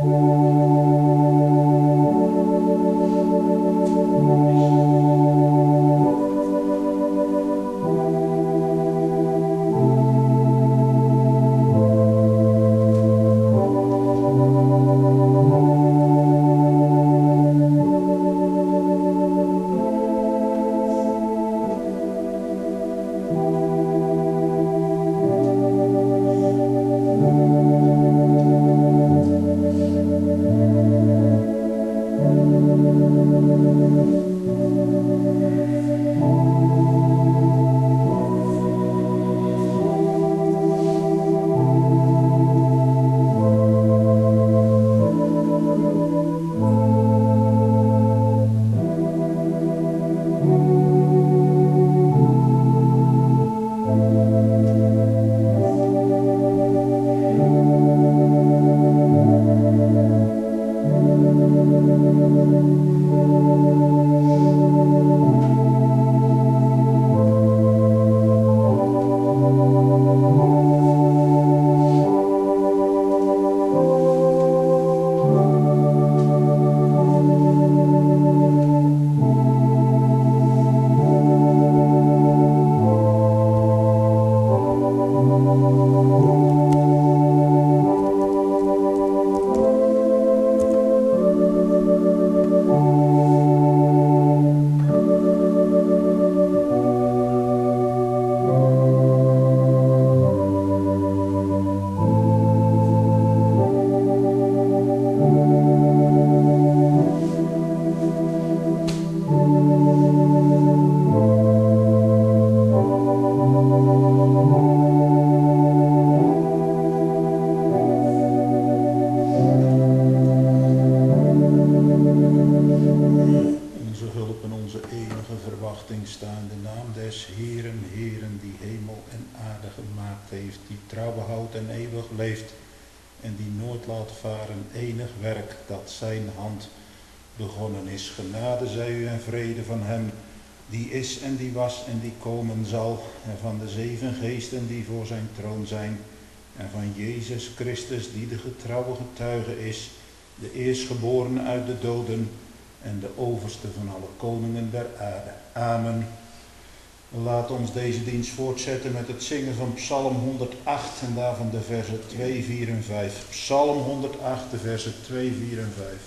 en die nooit laat varen enig werk dat zijn hand begonnen is. Genade zij u en vrede van hem die is en die was en die komen zal, en van de 7 geesten die voor zijn troon zijn, en van Jezus Christus die de getrouwe getuige is, de eerstgeborene uit de doden en de overste van alle koningen der aarde. Amen. Laat ons deze dienst voortzetten met het zingen van Psalm 108 en daarvan de versen 2, 4 en 5. Psalm 108, de versen 2, 4 en 5.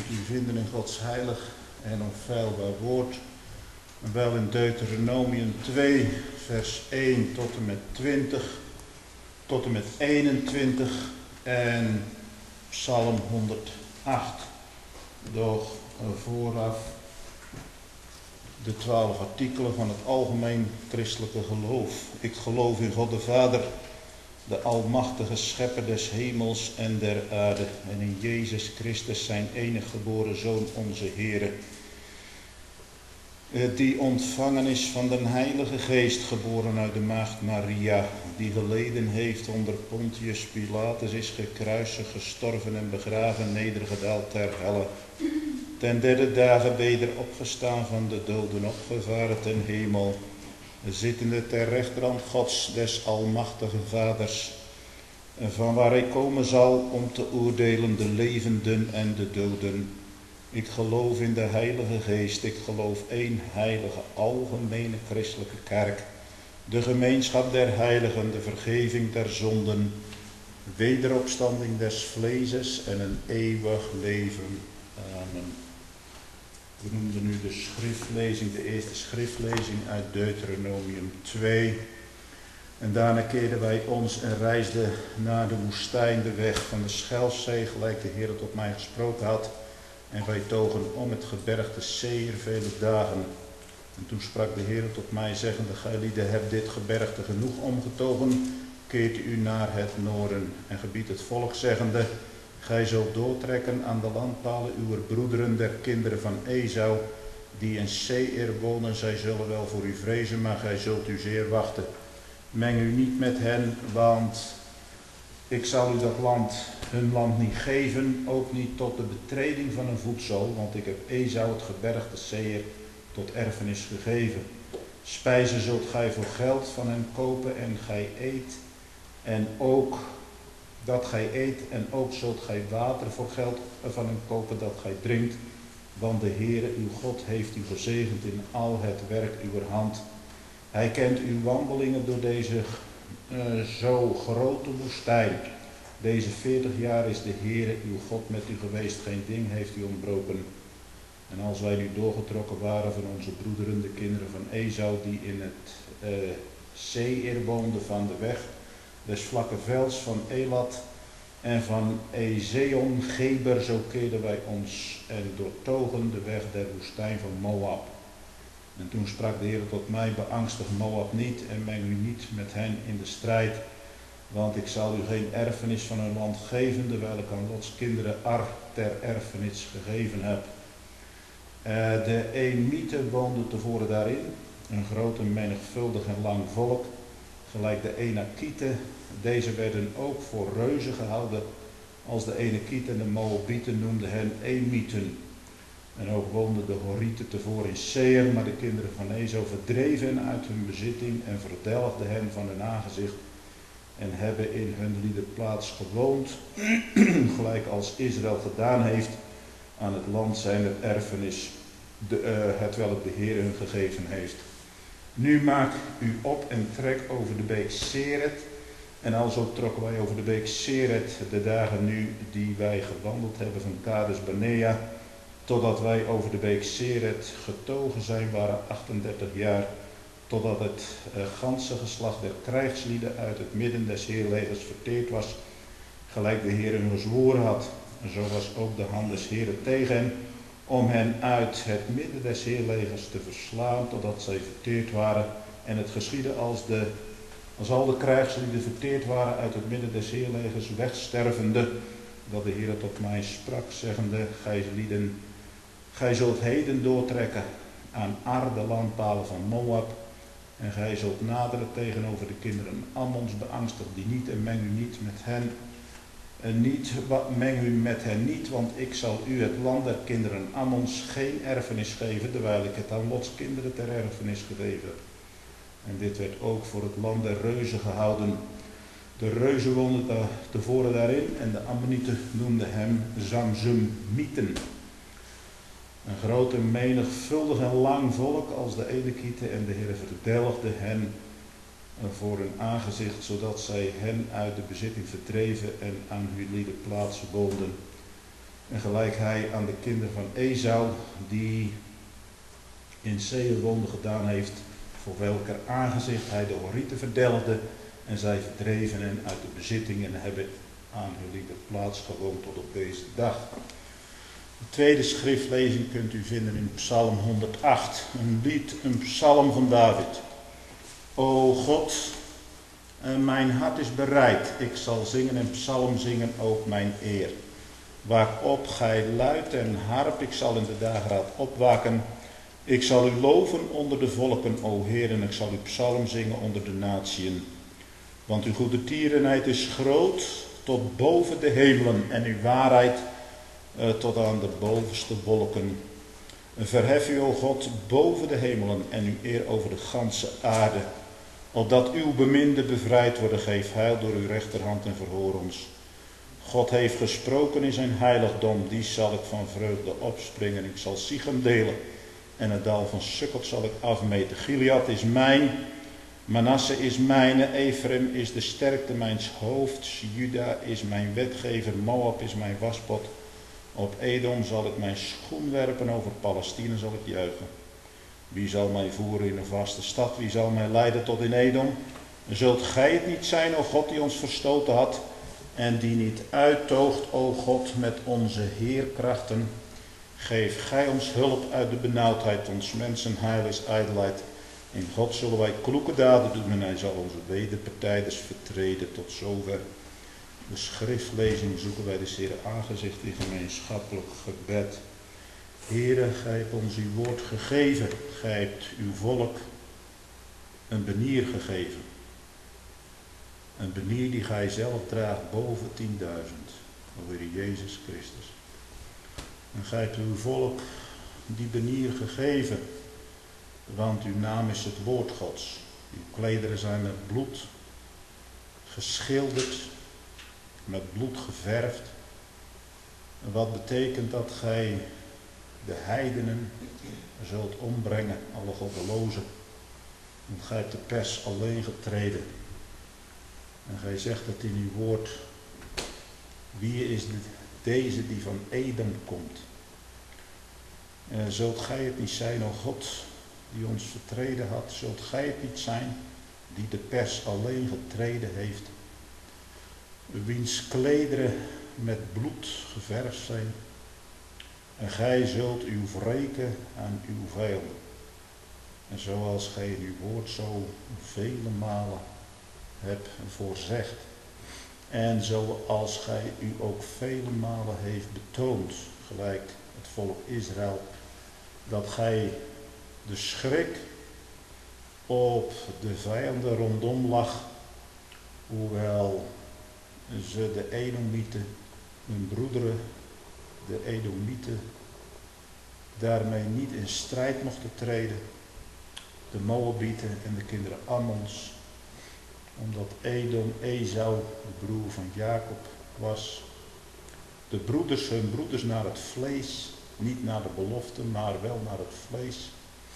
kunt u vinden in Gods heilig en onfeilbaar woord. Wel in Deuteronomium 2, vers 1 tot en met 20, tot en met 21 en Psalm 108. Doch vooraf de 12 artikelen van het algemeen christelijke geloof. Ik geloof in God de Vader, de almachtige schepper des hemels en der aarde, en in Jezus Christus zijn enige geboren Zoon, onze Heere, die ontvangen is van den Heilige Geest, geboren uit de maagd Maria, die geleden heeft onder Pontius Pilatus, is gekruisigd, gestorven en begraven, nedergedaald ter helle, ten derde dagen weder opgestaan van de doden, opgevaren ten hemel, zittende ter rechterhand Gods des almachtige Vaders, van waar hij komen zal om te oordelen de levenden en de doden. Ik geloof in de Heilige Geest, ik geloof één heilige, algemene christelijke kerk, de gemeenschap der heiligen, de vergeving der zonden, wederopstanding des vleeses en een eeuwig leven. Amen. We noemden nu de schriftlezing, de eerste schriftlezing uit Deuteronomium 2. En daarna keerden wij ons en reisden naar de woestijn, de weg van de Schelfzee, gelijk de Heer tot mij gesproken had. En wij togen om het gebergte Seir vele dagen. En toen sprak de Heer tot mij, zeggende: Gijlieden, hebt dit gebergte genoeg omgetogen, keert u naar het noorden. En gebiedt het volk, zeggende: Gij zult doortrekken aan de landpalen uwer broederen, der kinderen van Esau, die in Seir wonen. Zij zullen wel voor u vrezen, maar gij zult u zeer wachten. Meng u niet met hen, want ik zal u dat land, hun land niet geven, ook niet tot de betreding van een voetzool, want ik heb Esau het gebergte Seir tot erfenis gegeven. Spijzen zult gij voor geld van hen kopen en gij eet, en ook dat gij eet, en ook zult gij water voor geld van hen kopen dat gij drinkt, want de Heere uw God heeft u gezegend in al het werk uwer hand. Hij kent uw wandelingen door deze zo grote woestijn. Deze 40 jaar is de Heere uw God met u geweest, geen ding heeft u ontbroken. En als wij nu doorgetrokken waren van onze broederen, de kinderen van Esau, die in het Seir woonden van de weg des vlakke velds van Elat en van Ezeon Geber, zo keerden wij ons en doortogen de weg der woestijn van Moab. En toen sprak de Heer tot mij: beangstig Moab niet en meng u niet met hen in de strijd, want ik zal u geen erfenis van hun land geven, terwijl ik aan Lots kinderen Ar ter erfenis gegeven heb. De Emieten woonden tevoren daarin, een groot en menigvuldig en lang volk, gelijk de Enakieten. Deze werden ook voor reuzen gehouden, als de Enakieten en de Moabieten noemden hen Emieten. En ook woonden de Horieten tevoren in Seir, maar de kinderen van Esau verdreven hen uit hun bezitting en verdelgden hen van hun aangezicht en hebben in hun liederplaats gewoond, gelijk als Israël gedaan heeft aan het land zijner erfenis, hetwelk de Heer hun gegeven heeft. Nu maak u op en trek over de beek Seret. En alzo trokken wij over de beek Seret de dagen nu die wij gewandeld hebben van Kades Barnea, totdat wij over de beek Seret getogen zijn, waren 38 jaar, totdat het ganse geslacht der krijgslieden uit het midden des heerlegers verteerd was, gelijk de Heer hun gezworen had. En zo was ook de hand des Heeren tegen hen, om hen uit het midden des heerlegers te verslaan, totdat zij verteerd waren. En het geschiedde als al de krijgslieden verteerd waren uit het midden des heerlegers, wegstervende, dat de Heer tot mij sprak, zeggende: gij zult heden doortrekken aan Ar, de landpalen van Moab, en gij zult naderen tegenover de kinderen Ammons, beangstig die niet en meng u niet met hen. Meng u met hen niet, want ik zal u het land der kinderen Ammons geen erfenis geven, terwijl ik het aan Lots kinderen ter erfenis gegeven heb. En dit werd ook voor het land der reuzen gehouden. De reuzen woonden tevoren daarin en de Ammonieten noemden hem Zamzummieten. Een groot en menigvuldig en lang volk als de Enakieten, en de Heer verdelgde hen voor hun aangezicht, zodat zij hen uit de bezitting verdreven en aan hun lieden plaats woonden. En gelijk hij aan de kinderen van Esau, die in Seir woonden, gedaan heeft, voor welker aangezicht hij de Horieten verdelgde en zij verdreven en uit de bezittingen hebben aan hun lieden plaats gewoond tot op deze dag. De tweede schriftlezing kunt u vinden in Psalm 108, een lied, een psalm van David. O God, mijn hart is bereid, ik zal zingen en psalm zingen, ook mijn eer. Waarop gij luid en harp, ik zal in de dageraad opwaken. Ik zal u loven onder de volken, o Heer, en ik zal u psalm zingen onder de natieën. Want uw goede tierenheid is groot tot boven de hemelen en uw waarheid tot aan de bovenste wolken. Verhef u, o God, boven de hemelen en uw eer over de ganse aarde. Opdat uw beminde bevrijd worden, geef heil door uw rechterhand en verhoor ons. God heeft gesproken in zijn heiligdom, die zal ik van vreugde opspringen. Ik zal Sichem delen en het dal van Sukkot zal ik afmeten. Gilead is mijn, Manasse is mijne, Ephraim is de sterkte mijns hoofds, Juda is mijn wetgever, Moab is mijn waspot. Op Edom zal ik mijn schoen werpen, over Palestina zal ik juichen. Wie zal mij voeren in een vaste stad, wie zal mij leiden tot in Edom? Zult gij het niet zijn, o God, die ons verstoten had en die niet uittoogt, o God, met onze heerkrachten? Geef gij ons hulp uit de benauwdheid, ons mensenheil is ijdelheid. In God zullen wij kloeke daden doen en hij zal onze wederpartijders vertreden. Tot zover de schriftlezing. Zoeken wij de Heer aangezicht in gemeenschappelijk gebed. Heere, gij hebt ons uw woord gegeven. Gij hebt uw volk een benier gegeven. Een benier die gij zelf draagt boven 10.000. O Heer Jezus Christus. En gij hebt uw volk die benier gegeven. Want uw naam is het woord Gods. Uw klederen zijn met bloed geschilderd, met bloed geverfd. Wat betekent dat gij de heidenen zult ombrengen, alle goddelozen. Want gij hebt de pers alleen getreden. En gij zegt het in uw woord. Wie is deze die van Edom komt? Zult gij het niet zijn, o God, die ons vertreden had? Zult gij het niet zijn, die de pers alleen getreden heeft? Wiens klederen met bloed geverfd zijn. En gij zult uw wreken aan uw vijanden. En zoals gij in uw woord zo vele malen hebt voorzegd. En zoals gij u ook vele malen heeft betoond, gelijk het volk Israël, dat gij de schrik op de vijanden rondom lag, hoewel ze de Edomieten, hun broederen, de Edomieten, daarmee niet in strijd mochten treden, de Moabieten en de kinderen Ammons, omdat Edom, Esau, de broer van Jacob was. De broeders, hun broeders naar het vlees, niet naar de belofte, maar wel naar het vlees.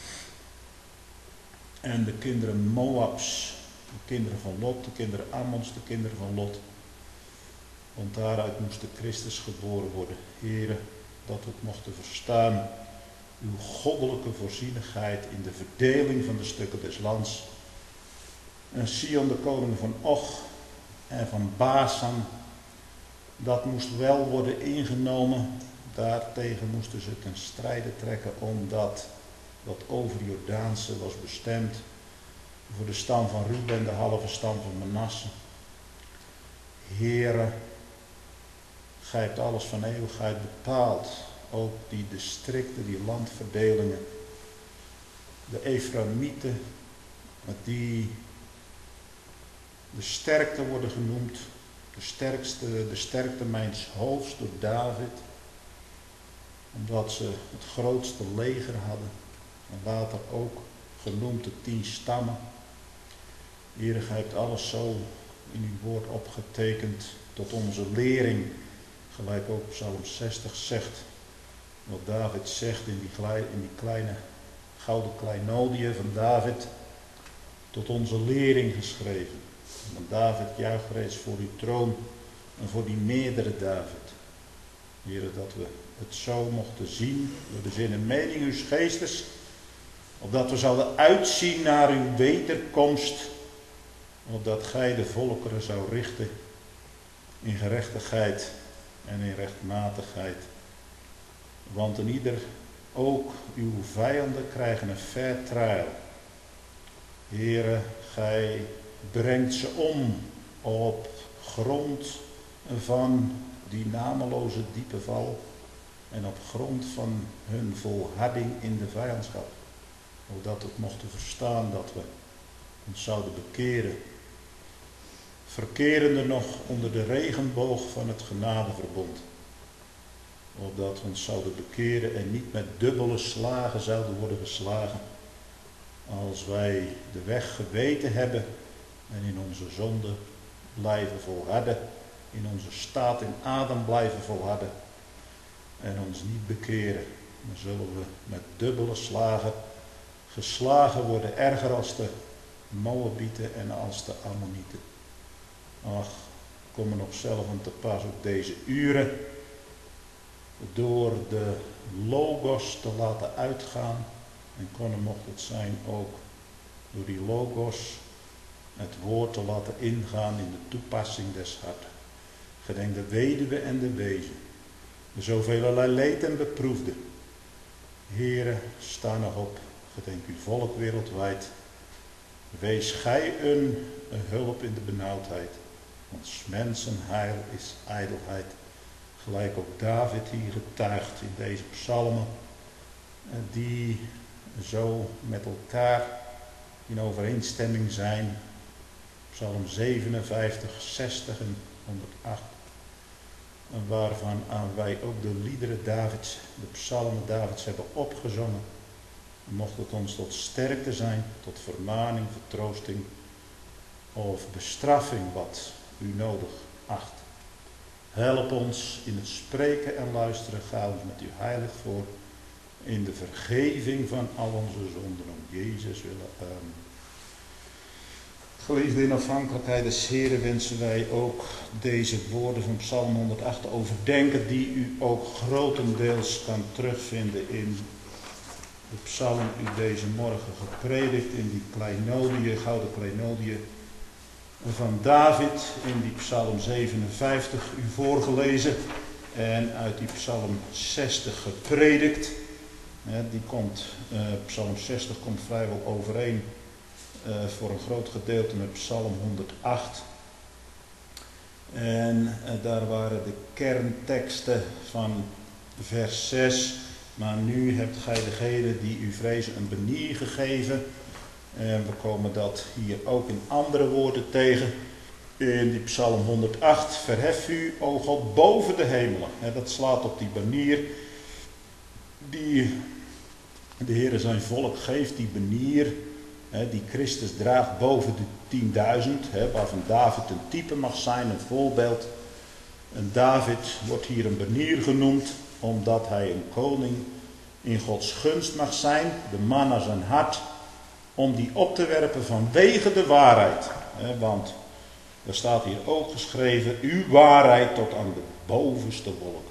En de kinderen Moabs, de kinderen van Lot, de kinderen Ammons, de kinderen van Lot. Want daaruit moest de Christus geboren worden. Here, dat we het mochten verstaan. Uw goddelijke voorzienigheid in de verdeling van de stukken des lands. En Sion, de koning van Og en van Basan, dat moest wel worden ingenomen. Daartegen moesten ze ten strijde trekken, omdat wat over Jordaanse was bestemd voor de stam van Ruben, de halve stam van Manasse. Heere, gij hebt alles van eeuwigheid bepaald, ook die districten, die landverdelingen, de Efraïmieten, die de sterkte worden genoemd, de sterkte mijns hoofds door David, omdat ze het grootste leger hadden en later ook genoemd de 10 stammen. Heere, gij hebt alles zo in uw woord opgetekend tot onze lering, gelijk ook Psalm 60 zegt, wat David zegt in die kleine gouden kleinodiën van David, tot onze lering geschreven. Want David juicht reeds voor uw troon en voor die meerdere David. Heere, dat we het zo mochten zien door de zin en mening uws geestes, opdat we zouden uitzien naar uw wederkomst, opdat gij de volkeren zou richten in gerechtigheid en in rechtmatigheid. Want in ieder, ook uw vijanden, krijgen een fair trial. Heere, gij brengt ze om op grond van die nameloze diepe val en op grond van hun volharding in de vijandschap. Opdat we mochten verstaan dat we ons zouden bekeren, verkerende nog onder de regenboog van het genadeverbond. Opdat we ons zouden bekeren en niet met dubbele slagen zouden worden geslagen. Als wij de weg geweten hebben en in onze zonde blijven volharden, in onze staat in Adam blijven volharden en ons niet bekeren, dan zullen we met dubbele slagen geslagen worden, erger als de Moabieten en als de Ammonieten. Ach, kom er nog zelf aan te pas op deze uren, door de logos te laten uitgaan, en mocht het zijn ook door die logos het woord te laten ingaan in de toepassing des harten. Gedenk de weduwe en de wezen, de zoveelelei leed en beproefde. Heere, sta nog op, gedenk uw volk wereldwijd. Wees gij een hulp in de benauwdheid, want 's mensen heil is ijdelheid. Gelijk ook David hier getuigt in deze psalmen, die zo met elkaar in overeenstemming zijn. Psalm 57, 60 en 108. Waarvan wij ook de liederen Davids, de psalmen Davids hebben opgezongen. Mocht het ons tot sterkte zijn, tot vermaning, vertroosting of bestraffing wat u nodig acht. Help ons in het spreken en luisteren, ga ons met u heilig voor, in de vergeving van al onze zonden, om Jezus willen. Amen. Geliefde, in afhankelijkheid des Heren wensen wij ook deze woorden van Psalm 108 te overdenken, die u ook grotendeels kan terugvinden in de psalm u deze morgen gepredikt, in die kleinodie, gouden kleinodie van David, in die psalm 57 u voorgelezen en uit die psalm 60 gepredikt. Psalm 60 komt vrijwel overeen voor een groot gedeelte met psalm 108. En daar waren de kernteksten van vers 6. Maar nu hebt gij degene die u vrezen een benier gegeven. En we komen dat hier ook in andere woorden tegen. In die psalm 108. Verhef u, o God, boven de hemelen. Dat slaat op die banier die de Heere zijn volk geeft. Die banier die Christus draagt boven de 10.000. Waarvan David een type mag zijn, een voorbeeld. En David wordt hier een banier genoemd, omdat hij een koning in Gods gunst mag zijn, de man naar zijn hart, om die op te werpen vanwege de waarheid. Want er staat hier ook geschreven, uw waarheid tot aan de bovenste wolken.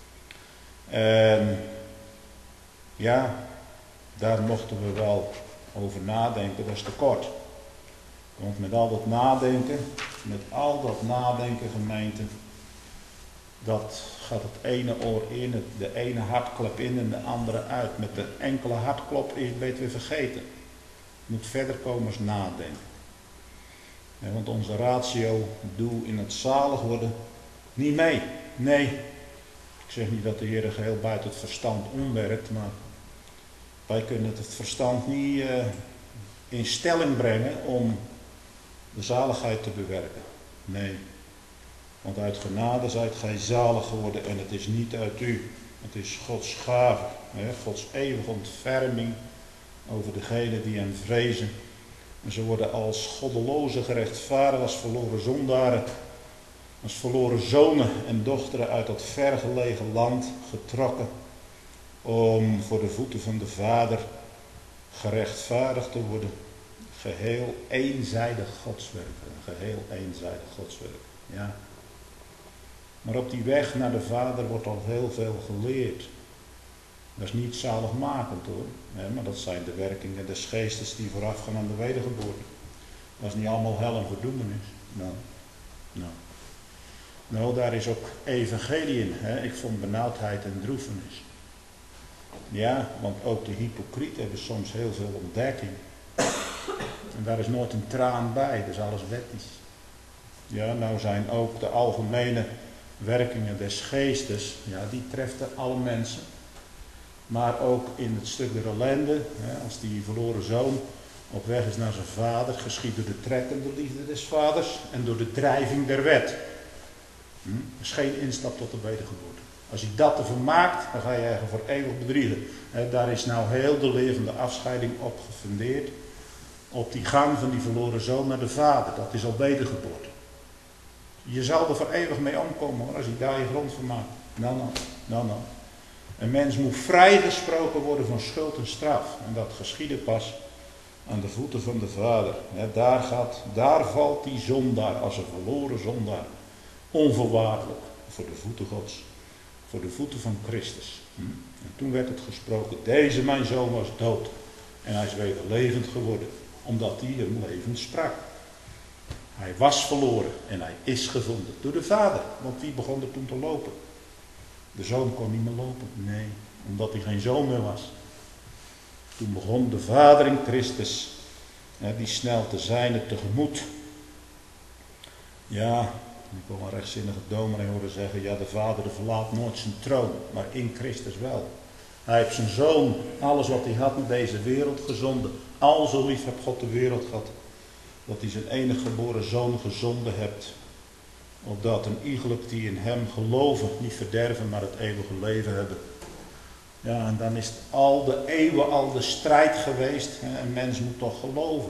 En ja, daar mochten we wel over nadenken, dat is te kort. Want met al dat nadenken gemeente, dat gaat het ene oor in, de ene hartklep in en de andere uit. Met de enkele hartklop is het beter weer vergeten. Je moet verder komen als nadenken. Want onze ratio, doel in het zalig worden, niet mee. Nee, ik zeg niet dat de Heer geheel buiten het verstand omwerkt, maar wij kunnen het verstand niet in stelling brengen om de zaligheid te bewerken. Nee. Want uit genade zijt gij zalig geworden en het is niet uit u. Het is Gods gave. Gods eeuwige ontferming over degenen die hem vrezen. En ze worden als goddeloze gerechtvaardigd, als verloren zondaren, als verloren zonen en dochteren uit dat vergelegen land getrokken. Om voor de voeten van de Vader gerechtvaardigd te worden. Geheel eenzijdig godswerk. Geheel eenzijdig godswerk. Ja. Maar op die weg naar de Vader wordt al heel veel geleerd. Dat is niet zaligmakend hoor, maar dat zijn de werkingen des geestes die voorafgaan aan de wedergeboorte. Dat is niet allemaal hel en verdoemenis. Nou, daar is ook evangelie in. Ik vond benauwdheid en droefenis. Ja, want ook de hypocrieten hebben soms heel veel ontdekking. En daar is nooit een traan bij, dat is alles wettisch. Ja, nou zijn ook de algemene werkingen des geestes, ja, die treffen alle mensen. Maar ook in het stuk der ellende, als die verloren zoon op weg is naar zijn vader, geschiet door de trekkende liefde des vaders en door de drijving der wet. Dat is geen instap tot de wedergeboorte. Als hij dat ervan maakt, dan ga je eigenlijk voor eeuwig bedriegen. Daar is nou heel de leer van de afscheiding op gefundeerd. Op die gang van die verloren zoon naar de vader. Dat is al wedergeboorte. Je zal er voor eeuwig mee omkomen hoor, als hij daar je grond van maakt. Nou. Een mens moet vrijgesproken worden van schuld en straf. En dat geschiedde pas aan de voeten van de Vader. Daar valt die zondaar als een verloren zondaar. Onvoorwaardelijk voor de voeten Gods. Voor de voeten van Christus. En toen werd het gesproken. Deze mijn zoon was dood. En hij is weer levend geworden. Omdat hij hem levend sprak. Hij was verloren en hij is gevonden door de Vader. Want wie begon er toen te lopen? De zoon kon niet meer lopen. Nee, omdat hij geen zoon meer was. Toen begon de Vader in Christus, die snel te zijne tegemoet. Ja, ik wil een rechtzinnige dominee horen zeggen, ja, de Vader verlaat nooit zijn troon, maar in Christus wel. Hij heeft zijn zoon, alles wat hij had met deze wereld gezonden. Al zo lief heeft God de wereld gehad, dat hij zijn enige geboren zoon gezonden hebt. Opdat een iegelijk die in hem geloven, niet verderven, maar het eeuwige leven hebben. Ja, en dan is het al de eeuwen al de strijd geweest. Een mens moet toch geloven.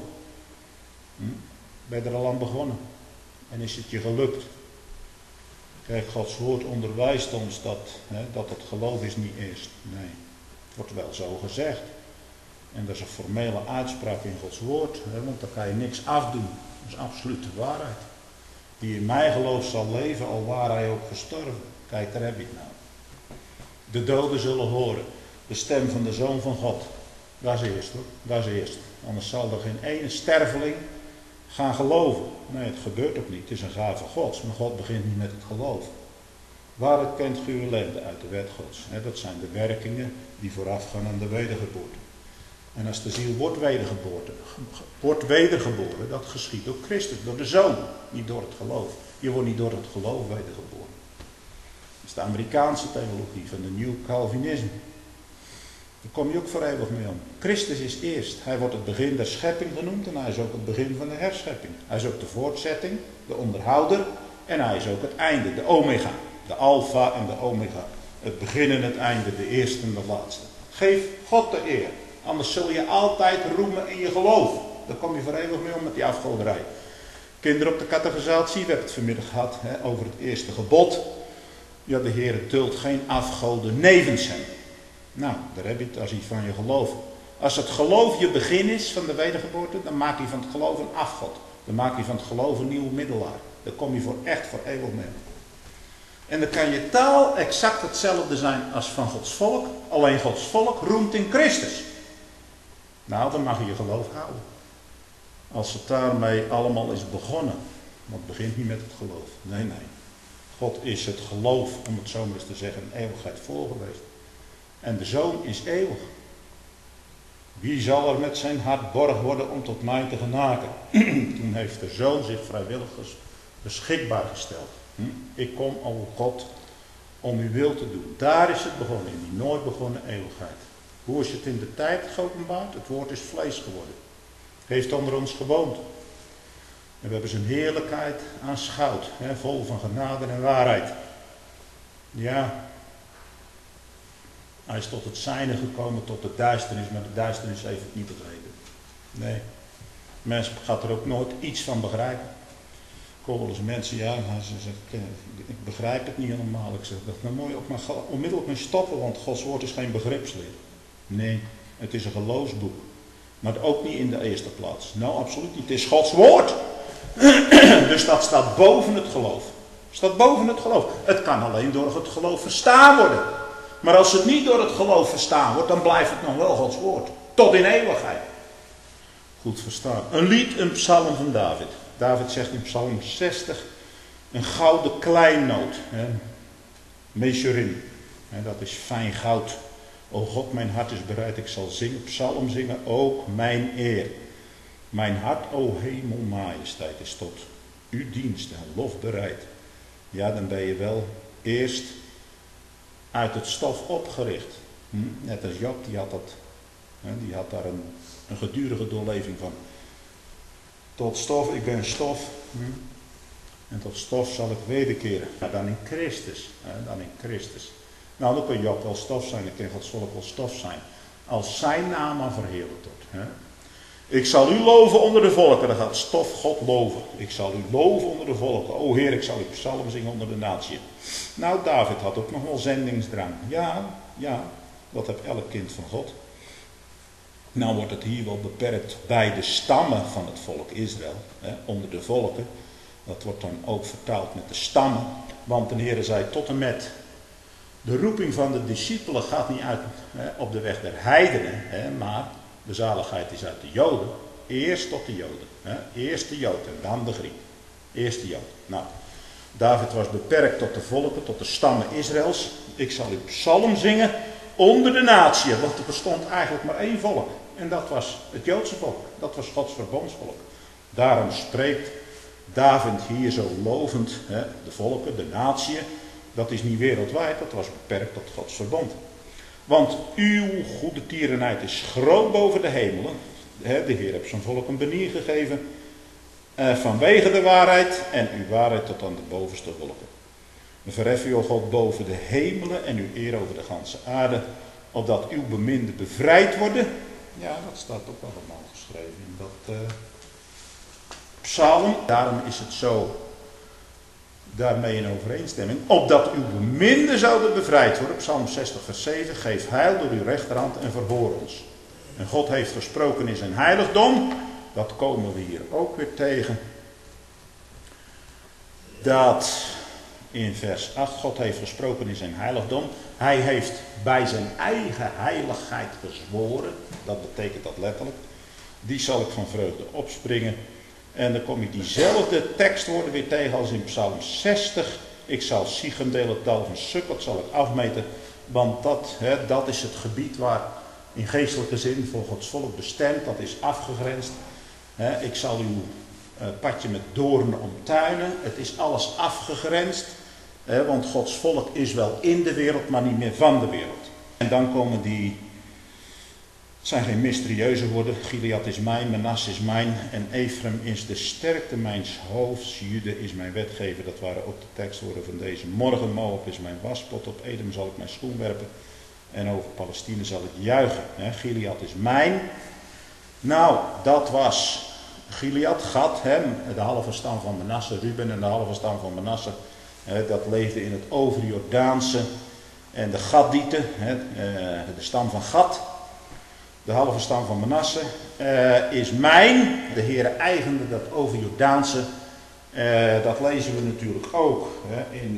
Ben je er al aan begonnen? En is het je gelukt? Kijk, Gods woord onderwijst ons dat het geloof is niet eerst. Nee, het wordt wel zo gezegd. En dat is een formele uitspraak in Gods woord. Want dan kan je niks afdoen. Dat is absolute waarheid. Die in mij gelooft zal leven, al waar hij ook gestorven. Kijk, daar heb je het nou. De doden zullen horen de stem van de Zoon van God. Dat is eerst hoor, dat is eerst. Anders zal er geen ene sterveling gaan geloven. Nee, het gebeurt ook niet. Het is een gave Gods, maar God begint niet met het geloof. Waar het kent uw ellende uit de wet Gods. Dat zijn de werkingen die voorafgaan aan de wedergeboorte. En als de ziel wordt wedergeboren, dat geschiet door Christus, door de Zoon, niet door het geloof. Je wordt niet door het geloof wedergeboren. Dat is de Amerikaanse theologie van de New Calvinisme. Daar kom je ook voor eeuwig mee om. Christus is eerst. Hij wordt het begin der schepping genoemd en hij is ook het begin van de herschepping. Hij is ook de voortzetting, de onderhouder en hij is ook het einde, de omega. De alfa en de omega. Het begin en het einde, de eerste en de laatste. Geef God de eer. Anders zul je altijd roemen in je geloof. Daar kom je voor eeuwig mee om met die afgoderij. Kinderen op de catechisatie, we hebben het vanmiddag gehad over het eerste gebod. Ja, de Heer duldt geen afgoden nevens hem. Nou, daar heb je het als hij van je geloof. Als het geloof je begin is van de wedergeboorte, dan maak je van het geloof een afgod. Dan maak je van het geloof een nieuwe middelaar. Daar kom je echt voor eeuwig mee. En dan kan je taal exact hetzelfde zijn als van Gods volk. Alleen Gods volk roemt in Christus. Nou, dan mag je je geloof houden. Als het daarmee allemaal is begonnen. Want het begint niet met het geloof. Nee. God is het geloof, om het zo maar eens te zeggen, een eeuwigheid voor geweest. En de Zoon is eeuwig. Wie zal er met zijn hart borg worden om tot mij te genaken? Toen heeft de Zoon zich vrijwillig beschikbaar gesteld. Ik kom, o God, om uw wil te doen. Daar is het begonnen, in die nooit begonnen eeuwigheid. Hoe is het in de tijd geopenbaard? Het woord is vlees geworden. Heeft onder ons gewoond. En we hebben zijn heerlijkheid aanschouwd. Vol van genade en waarheid. Ja. Hij is tot het zijne gekomen, tot de duisternis. Maar de duisternis heeft het niet begrepen. Nee. Mens gaat er ook nooit iets van begrijpen. Ik hoor wel eens mensen, ja, ze zeggen, ik begrijp het niet helemaal. Ik zeg, dat nou mooi op maar onmiddellijk mee stoppen, want Gods woord is geen begripsleer. Nee, het is een geloofsboek. Maar ook niet in de eerste plaats. Nou, absoluut niet. Het is Gods woord. Dus dat staat boven het geloof. Staat boven het geloof. Het kan alleen door het geloof verstaan worden. Maar als het niet door het geloof verstaan wordt, dan blijft het nog wel Gods woord. Tot in eeuwigheid. Goed verstaan. Een lied, een psalm van David. David zegt in psalm 60, een gouden kleinoot. Mesurim. Dat is fijn goud. O God, mijn hart is bereid, ik zal zingen, psalm zingen, ook mijn eer. Mijn hart, o hemel, majesteit, is tot uw dienst en lof bereid. Ja, dan ben je wel eerst uit het stof opgericht. Net als Job, die had dat. Die had daar een gedurige doorleving van. Tot stof, ik ben stof. En tot stof zal ik wederkeren. Maar dan in Christus. Dan in Christus. Nou, dan kan Job wel stof zijn, dan kan Gods volk wel stof zijn. Als zijn naam maar verheerlijkt wordt. Ik zal u loven onder de volken. Dan gaat stof God loven. Ik zal u loven onder de volken. O Heer, ik zal u psalm zingen onder de natie. Nou, David had ook nog wel zendingsdrang. Ja, dat heeft elk kind van God. Nou wordt het hier wel beperkt bij de stammen van het volk Israël. Onder de volken. Dat wordt dan ook vertaald met de stammen. Want de Heer zei tot en met. De roeping van de discipelen gaat niet uit op de weg der heidenen. Maar de zaligheid is uit de Joden. Eerst tot de Joden. Eerst de Jood en dan de Griek. Eerst de Jood. Nou, David was beperkt tot de volken, tot de stammen Israëls. Ik zal u psalm zingen onder de natie. Want er bestond eigenlijk maar één volk. En dat was het Joodse volk. Dat was Gods verbondsvolk. Daarom spreekt David hier zo lovend. De volken, de natie. Dat is niet wereldwijd, dat was beperkt tot Gods verbond. Want uw goede tierenheid is groot boven de hemelen. De Heer heeft zijn volk een benier gegeven. Vanwege de waarheid en uw waarheid tot aan de bovenste wolken. Verhef u, o God, boven de hemelen en uw eer over de ganse aarde. Opdat uw beminden bevrijd worden. Ja, dat staat ook allemaal geschreven in dat psalm. Daarom is het zo. Daarmee in overeenstemming. Opdat uw beminden zouden bevrijd worden. Psalm 60 vers 7. Geef heil door uw rechterhand en verhoor ons. En God heeft gesproken in zijn heiligdom. Dat komen we hier ook weer tegen. Dat in vers 8. God heeft gesproken in zijn heiligdom. Hij heeft bij zijn eigen heiligheid gezworen. Dat betekent dat letterlijk. Die zal ik van vreugde opspringen. En dan kom je diezelfde tekstwoorden weer tegen als in Psalm 60. Ik zal Sichem het dal van Sukkot zal ik afmeten. Want dat is het gebied waar in geestelijke zin voor Gods volk bestemd. Dat is afgegrensd. Ik zal uw padje met doornen omtuinen. Het is alles afgegrensd. Want Gods volk is wel in de wereld, maar niet meer van de wereld. En dan komen die. Het zijn geen mysterieuze woorden. Gilead is mijn, Manasse is mijn en Ephraim is de sterkte mijns hoofds. Jude is mijn wetgever. Dat waren ook de tekstwoorden van deze morgen. Moab is mijn waspot. Op Edom zal ik mijn schoen werpen. En over Palestina zal ik juichen. Gilead is mijn. Nou, dat was Gilead, Gad, de halve stam van Manasse, Ruben en de halve stam van Manasse. Dat leefde in het over-Jordaanse. En de Gadieten, de stam van Gad. De halve stam van Manasse is mijn. De Heere eigende dat over Jordaanse. Dat lezen we natuurlijk ook in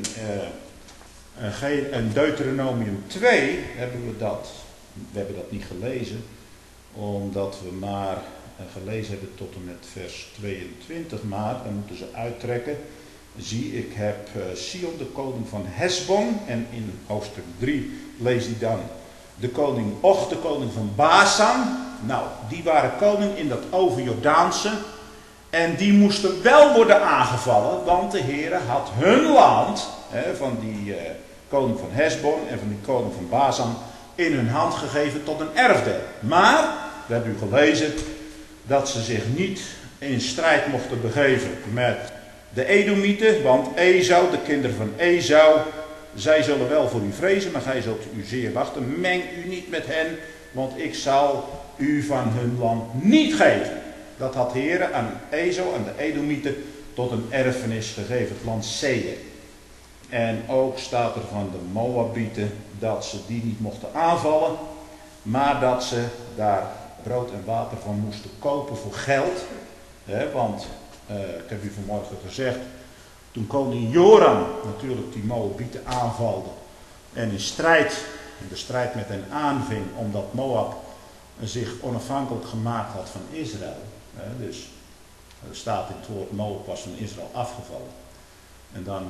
Deuteronomium 2 hebben we dat. We hebben dat niet gelezen. Omdat we maar gelezen hebben tot en met vers 22. Maar dan moeten ze uittrekken. Zie, ik heb Sion, de koning van Hesbon. En in hoofdstuk 3 lees hij dan de koning Och, de koning van Basan. Nou, die waren koning in dat over-Jordaanse. En die moesten wel worden aangevallen. Want de Heere had hun land, van die koning van Hesbon en van die koning van Basan, in hun hand gegeven tot een erfdeel. Maar, we hebben u gelezen, dat ze zich niet in strijd mochten begeven met de Edomieten. Want Esau, de kinderen van Esau, zij zullen wel voor u vrezen, maar gij zult u zeer wachten. Meng u niet met hen, want ik zal u van hun land niet geven. Dat had de Heere aan Esau, aan de Edomieten, tot een erfenis gegeven, het land Seir. En ook staat er van de Moabieten dat ze die niet mochten aanvallen, maar dat ze daar brood en water van moesten kopen voor geld. Want, ik heb u vanmorgen gezegd, toen koning Joram natuurlijk die Moabieten aanvalde en in de strijd met hen aanving, omdat Moab zich onafhankelijk gemaakt had van Israël. Dus er staat in het woord Moab was van Israël afgevallen. En dan,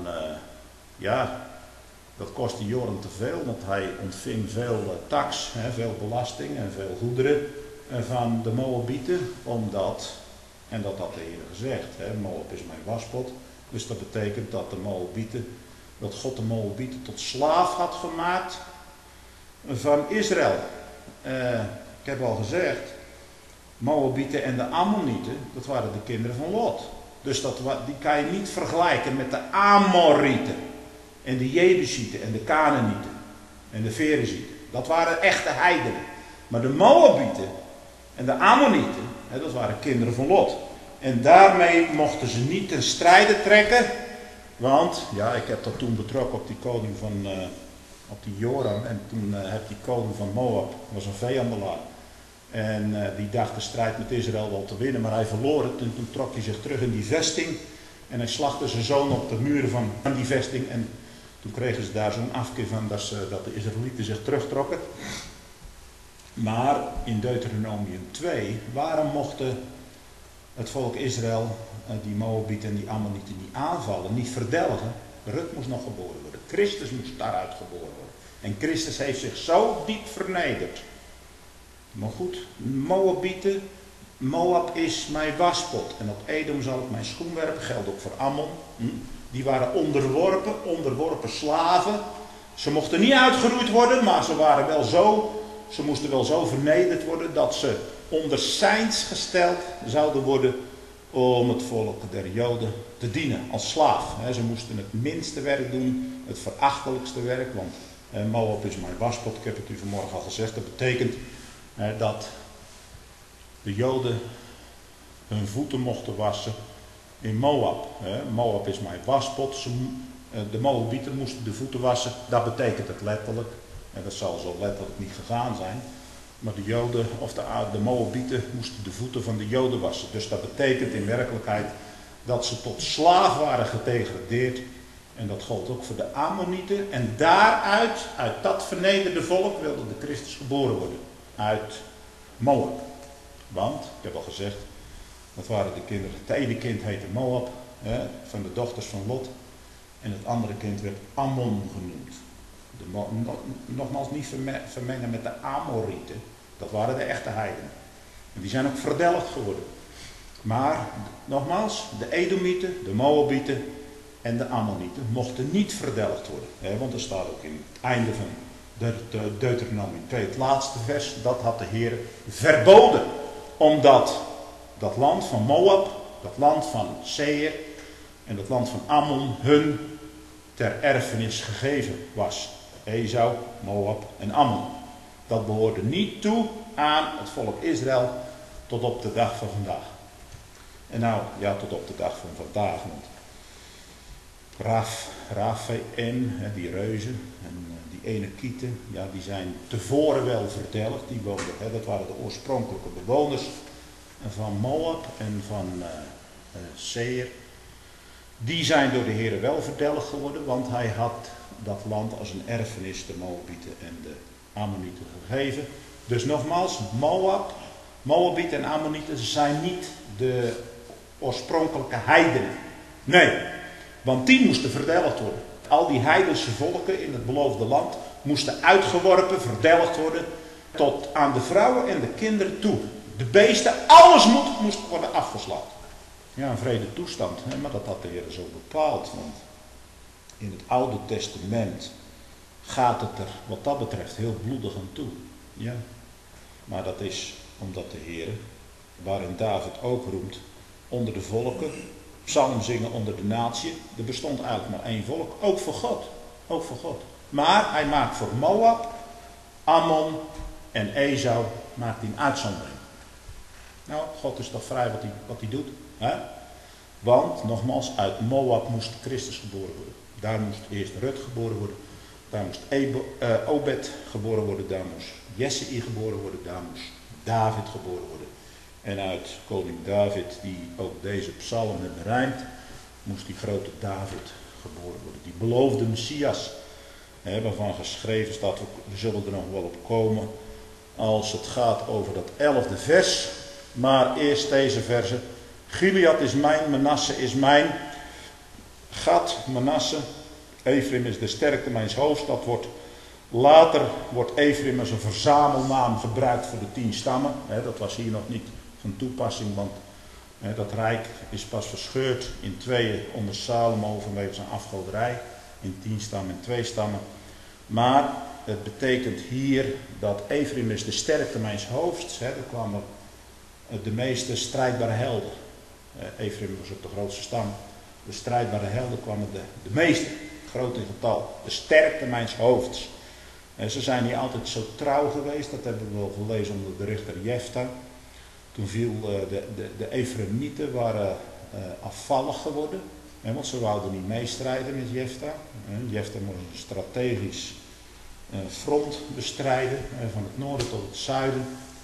dat kostte Joram te veel, want hij ontving veel tax, veel belasting en veel goederen van de Moabieten, omdat, en dat had de Heer gezegd, Moab is mijn waspot. Dus dat betekent dat dat God de Moabieten tot slaaf had gemaakt van Israël. Ik heb al gezegd, Moabieten en de Ammonieten, dat waren de kinderen van Lot. Dus die kan je niet vergelijken met de Amorieten en de Jebusieten en de Canaanieten en de Ferezieten. Dat waren echte heidenen. Maar de Moabieten en de Ammonieten, dat waren kinderen van Lot. En daarmee mochten ze niet ten strijde trekken. Want, ik heb dat toen betrokken op die koning van, op die Joram. En toen heb die koning van Moab, was een vijandelaar. En die dacht de strijd met Israël wel te winnen, maar hij verloor het. En toen trok hij zich terug in die vesting. En hij slachtte zijn zoon op de muren van die vesting. En toen kregen ze daar zo'n afkeer van dat de Israëlieten zich terugtrokken. Maar in Deuteronomium 2, waarom mochten het volk Israël die Moabieten en die Ammonieten niet aanvallen, niet verdelgen? Rut moest nog geboren worden. Christus moest daaruit geboren worden. En Christus heeft zich zo diep vernederd. Maar goed, Moabieten, Moab is mijn waspot. En op Edom zal ik mijn schoen werpen, geldt ook voor Ammon. Die waren onderworpen slaven. Ze mochten niet uitgeroeid worden, maar ze moesten wel zo vernederd worden dat ze onder zijns gesteld zouden worden om het volk der Joden te dienen als slaaf. Ze moesten het minste werk doen, het verachtelijkste werk, want Moab is mijn waspot, ik heb het u vanmorgen al gezegd. Dat betekent dat de Joden hun voeten mochten wassen in Moab. Moab is mijn waspot, de Moabieten moesten de voeten wassen, dat betekent het letterlijk. En dat zal zo letterlijk niet gegaan zijn. Maar de Joden, of de Moabieten, moesten de voeten van de Joden wassen. Dus dat betekent in werkelijkheid dat ze tot slaaf waren gedegradeerd. En dat gold ook voor de Ammonieten. En daaruit, uit dat vernederde volk, wilde de Christus geboren worden. Uit Moab. Want, ik heb al gezegd, dat waren de kinderen. Het ene kind heette Moab, van de dochters van Lot. En het andere kind werd Ammon genoemd. Nogmaals niet vermengen met de Amorieten. Dat waren de echte heidenen. En die zijn ook verdelgd geworden. Maar, nogmaals, de Edomieten, de Moabieten en de Ammonieten mochten niet verdelgd worden. Want er staat ook in het einde van Deuteronomium 2, het laatste vers, dat had de Heer verboden. Omdat dat land van Moab, dat land van Seir en dat land van Ammon hun ter erfenis gegeven was. Esau, Moab en Ammon. Dat behoorde niet toe aan het volk Israël tot op de dag van vandaag. En nou, tot op de dag van vandaag. Want Raphaim, die reuzen en die Enekieten, die zijn tevoren wel verdelgd. Die woonden, dat waren de oorspronkelijke bewoners van Moab en van Seir. Die zijn door de Heer wel verdelgd geworden, want hij had dat land als een erfenis de Moabieten en de Ammonieten gegeven. Dus nogmaals, Moabieten en Ammonieten zijn niet de oorspronkelijke heidenen. Nee, want die moesten verdelgd worden. Al die heidense volken in het beloofde land moesten uitgeworpen, verdelgd worden, tot aan de vrouwen en de kinderen toe. De beesten, alles moest worden afgeslacht. Ja, een vrede toestand, maar dat had de Heer zo bepaald. Want in het Oude Testament gaat het er wat dat betreft heel bloedig aan toe. Ja. Maar dat is omdat de Heer, waarin David ook roemt, onder de volken, psalm zingen onder de natie. Er bestond eigenlijk maar één volk, ook voor God. Ook voor God. Maar hij maakt voor Moab, Ammon en Esau maakt hij een uitzondering. Nou, God is toch vrij wat hij doet. Hè? Want, nogmaals, uit Moab moest Christus geboren worden. Daar moest eerst Rut geboren worden. Daar moest Obed geboren worden. Daar moest Jessei geboren worden. Daar moest David geboren worden. En uit koning David, die ook deze psalm heeft berijmd, moest die grote David geboren worden. Die beloofde Messias, waarvan geschreven staat, we zullen er nog wel op komen als het gaat over dat 11e vers. Maar eerst deze verse. Gilead is mijn, Manasse is mijn. Gad, Manasse, Ephraim is de sterkte mijns hoofds. Later wordt Ephraim als een verzamelnaam gebruikt voor de 10 stammen. Dat was hier nog niet van toepassing, want dat rijk is pas verscheurd in tweeën onder Salomo vanwege zijn afgoderij. In 10 stammen en 2 stammen. Maar het betekent hier dat Ephraim is de sterkte mijns hoofds. Er kwamen de meeste strijdbare helden. Ephraim was ook de grootste stam. De strijdbare helden kwamen de meeste, groot in getal. De sterkte mijns hoofds. Ze zijn niet altijd zo trouw geweest, dat hebben we wel gelezen onder de richter Jefta. Toen viel de Ephraimieten waren afvallig geworden, want ze wouden niet meestrijden met Jefta. Jefta moest een strategisch front bestrijden, van het noorden tot het zuiden.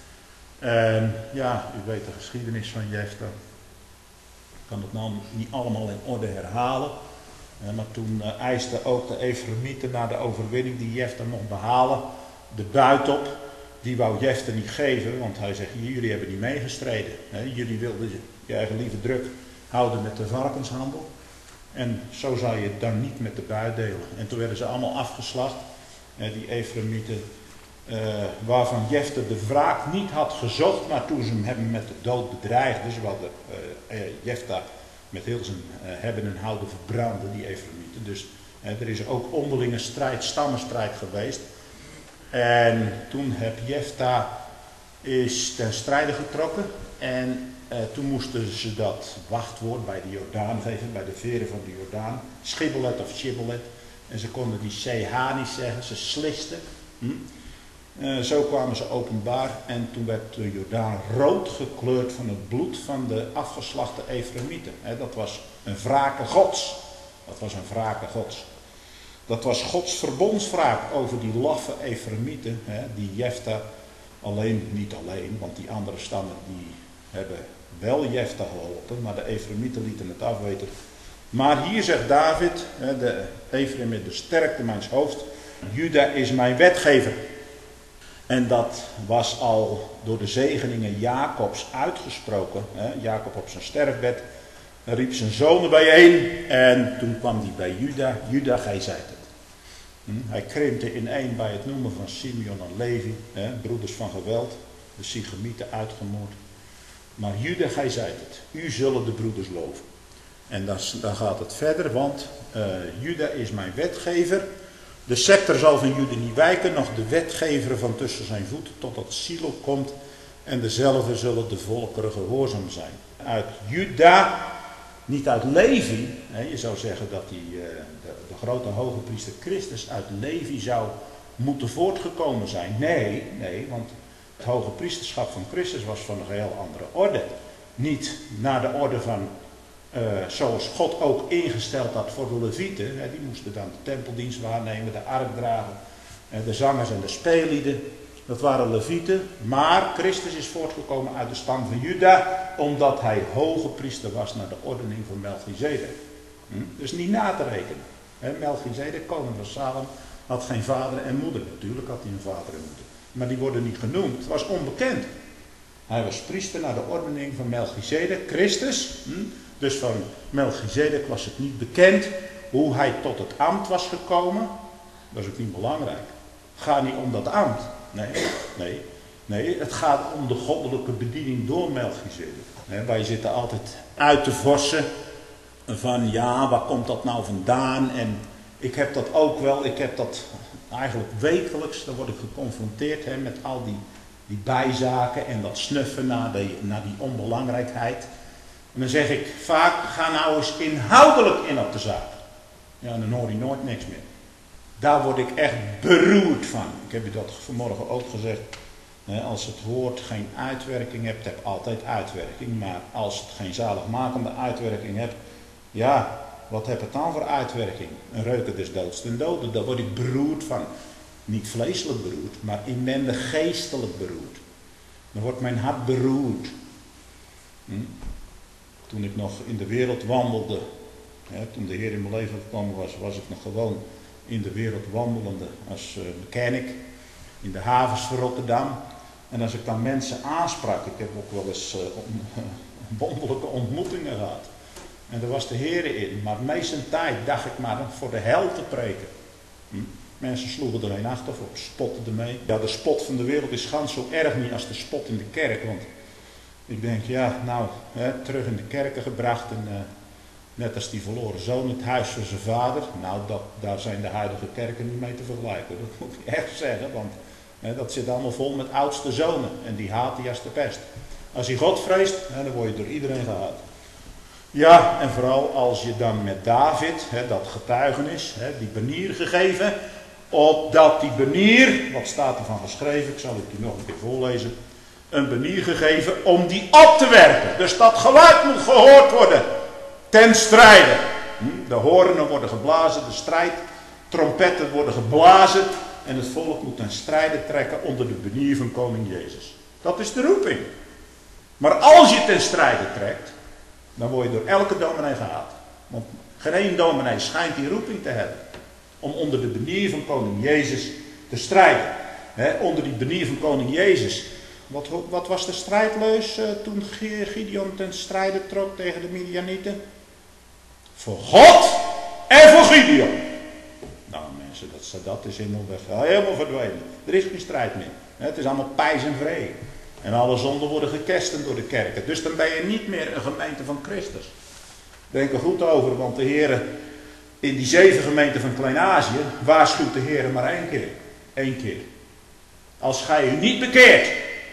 En ja, u weet de geschiedenis van Jefta. Ik kan het nou niet allemaal in orde herhalen. Maar toen eisten ook de Ephraimieten na de overwinning die Jefta mocht behalen, de buit op. Die wou Jefta niet geven, want hij zegt, jullie hebben niet meegestreden. Jullie wilden je eigen lieve druk houden met de varkenshandel. En zo zou je het dan niet met de buit delen. En toen werden ze allemaal afgeslacht, die Ephraimieten, waarvan Jefta de wraak niet had gezocht, maar toen ze hem hebben met de dood bedreigd. Dus we hadden Jefta met heel zijn hebben en houden verbranden, die Ephraimieten. Dus er is ook onderlinge strijd, stammenstrijd geweest. En toen heb Jefta is ten strijde getrokken. En toen moesten ze dat wachtwoord bij de Jordaan geven, bij de veren van de Jordaan. Schibbelet of Shibbelet. En ze konden die CH niet zeggen, ze slisten. Zo kwamen ze openbaar en toen werd de Jordaan rood gekleurd van het bloed van de afgeslachte Ephraimieten. Dat was een wrake Gods. Dat was Gods verbondswraak over die laffe Ephraimieten, die Jefta niet alleen, want die andere stammen die hebben wel Jefta geholpen, maar de Ephraimieten lieten het afweten. Maar hier zegt David, de Ephraim is de sterkte mijns hoofds, Juda is mijn wetgever. En dat was al door de zegeningen Jacobs uitgesproken. Jacob op zijn sterfbed riep zijn zonen bijeen en toen kwam hij bij Juda. Juda, gij zijt het. Hij krimpte ineen bij het noemen van Simeon en Levi, broeders van geweld, de Sigemieten uitgemoord. Maar Juda, gij zijt het. U zullen de broeders loven. En dan gaat het verder, want Juda is mijn wetgever. De scepter zal van Juda niet wijken, nog de wetgever van tussen zijn voeten, totdat Silo komt. En dezelfde zullen de volkeren gehoorzaam zijn. Uit Juda, niet uit Levi. Je zou zeggen dat de grote hoge priester Christus uit Levi zou moeten voortgekomen zijn. Nee, want het hoge priesterschap van Christus was van een geheel andere orde. Niet naar de orde van, zoals God ook ingesteld had voor de Levieten. Die moesten dan de tempeldienst waarnemen, de ark dragen, de zangers en de speellieden. Dat waren Levieten, maar Christus is voortgekomen uit de stam van Juda, omdat hij hoge priester was naar de ordening van Melchizedek. Dus niet na te rekenen. Melchizedek, koning van Salem, had geen vader en moeder. Natuurlijk had hij een vader en moeder. Maar die worden niet genoemd. Het was onbekend. Hij was priester naar de ordening van Melchizedek, Christus. Dus van Melchizedek was het niet bekend hoe hij tot het ambt was gekomen. Dat is ook niet belangrijk. Het gaat niet om dat ambt. Nee, het gaat om de goddelijke bediening door Melchizedek. Wij zitten altijd uit te vorsen van ja, waar komt dat nou vandaan? En ik heb dat ook wel, ik heb dat eigenlijk wekelijks, dan word ik geconfronteerd met al die bijzaken en dat snuffen naar die onbelangrijkheid. En dan zeg ik vaak, ga nou eens inhoudelijk in op de zaak. Ja, dan hoor je nooit niks meer. Daar word ik echt beroerd van. Ik heb u dat vanmorgen ook gezegd. Als het woord geen uitwerking hebt, heb altijd uitwerking. Maar als het geen zaligmakende uitwerking hebt, ja, wat heb het dan voor uitwerking? Een reuken des doods ten dode. Daar word ik beroerd van. Niet vleeselijk beroerd, maar inwendig geestelijk beroerd. Dan wordt mijn hart beroerd. Toen ik nog in de wereld wandelde, Toen de Heer in mijn leven gekomen was, was ik nog gewoon in de wereld wandelende als mechanic in de havens van Rotterdam. En als ik dan mensen aansprak, ik heb ook wel eens wonderlijke ontmoetingen gehad. En daar was de Heer in. Maar de meeste tijd dacht ik maar voor de hel te preken. Mensen sloegen er een achter of spotten ermee. Ja, de spot van de wereld is gans zo erg niet als de spot in de kerk. Want ik denk, ja, nou, terug in de kerken gebracht. En net als die verloren zoon, het huis van zijn vader. Nou, daar zijn de huidige kerken niet mee te vergelijken. Dat moet ik echt zeggen, want dat zit allemaal vol met oudste zonen. En die haat hij als de pest. Als hij God vreest, dan word je door iedereen gehaat. Ja, en vooral als je dan met David, dat getuigenis, die banier gegeven, opdat die banier, wat staat ervan geschreven, ik zal het je nog een keer voorlezen, een banier gegeven om die op te werpen. Dus dat geluid moet gehoord worden, ten strijde. De hoornen worden geblazen, de strijdtrompetten worden geblazen en het volk moet ten strijde trekken onder de banier van koning Jezus. Dat is de roeping. Maar als je ten strijde trekt, dan word je door elke dominee gehaat. Want geen één dominee schijnt die roeping te hebben. Om onder de banier van koning Jezus te strijden. Onder die banier van koning Jezus. Wat was de strijdleus toen Gideon ten strijde trok tegen de Midianieten? Voor God en voor Gideon. Nou mensen, dat is helemaal verdwenen. Er is geen strijd meer. Het is allemaal pijs en vrede. En alle zonden worden gekesten door de kerken. Dus dan ben je niet meer een gemeente van Christus. Denk er goed over, want de Heer in die 7 gemeenten van Klein-Azië waarschuwt de Heer maar 1 keer. 1 keer. Als gij u niet bekeert,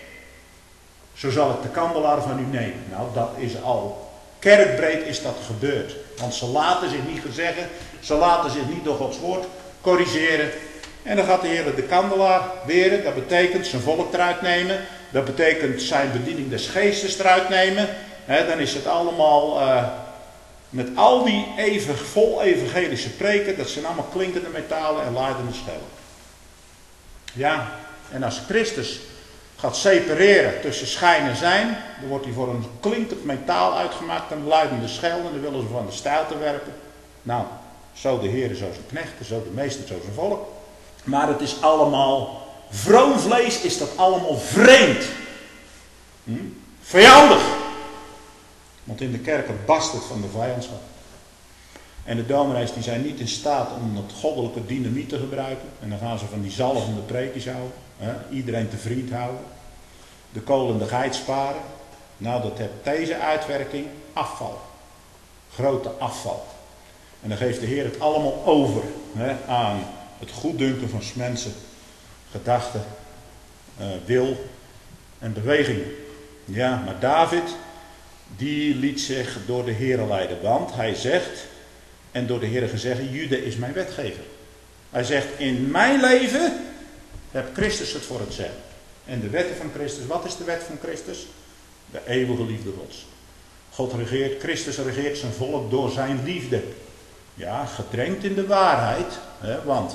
zo zal ik de kandelaar van u nemen. Nou, dat is al. Kerkbreed is dat gebeurd. Want ze laten zich niet zeggen, ze laten zich niet door Gods woord corrigeren. En dan gaat de Heer de kandelaar weren. Dat betekent zijn volk eruit nemen. Dat betekent zijn bediening des geestes eruit nemen. Dan is het allemaal met al die vol evangelische preken. Dat zijn allemaal klinkende metalen en luidende schellen. Ja, en als Christus gaat separeren tussen schijn en zijn. Dan wordt hij voor een klinkend metaal uitgemaakt. Een luidende schel. En dan willen ze van de stijl te werpen. Nou, zo de Heer, zo zijn knechten. Zo de meester, zo zijn volk. Maar het is allemaal, vroom vlees is dat allemaal vreemd. Vijandig. Want in de kerken barst het van de vijandschap. En de dominees die zijn niet in staat om het goddelijke dynamiet te gebruiken. En dan gaan ze van die zalvende preekjes houden. Iedereen te vriend houden. De kool en de geit sparen. Nou, dat heeft deze uitwerking afval. Grote afval. En dan geeft de Heer het allemaal over aan het goeddunken van mensen, gedachten, wil en bewegingen. Ja, maar David, die liet zich door de Heer leiden. Want hij zegt, en door de Heer gezegd, Juda is mijn wetgever. Hij zegt, in mijn leven heb Christus het voor het zeggen. En de wetten van Christus, wat is de wet van Christus? De eeuwige liefde Gods. God regeert, Christus regeert zijn volk door zijn liefde. Ja, gedrenkt in de waarheid, want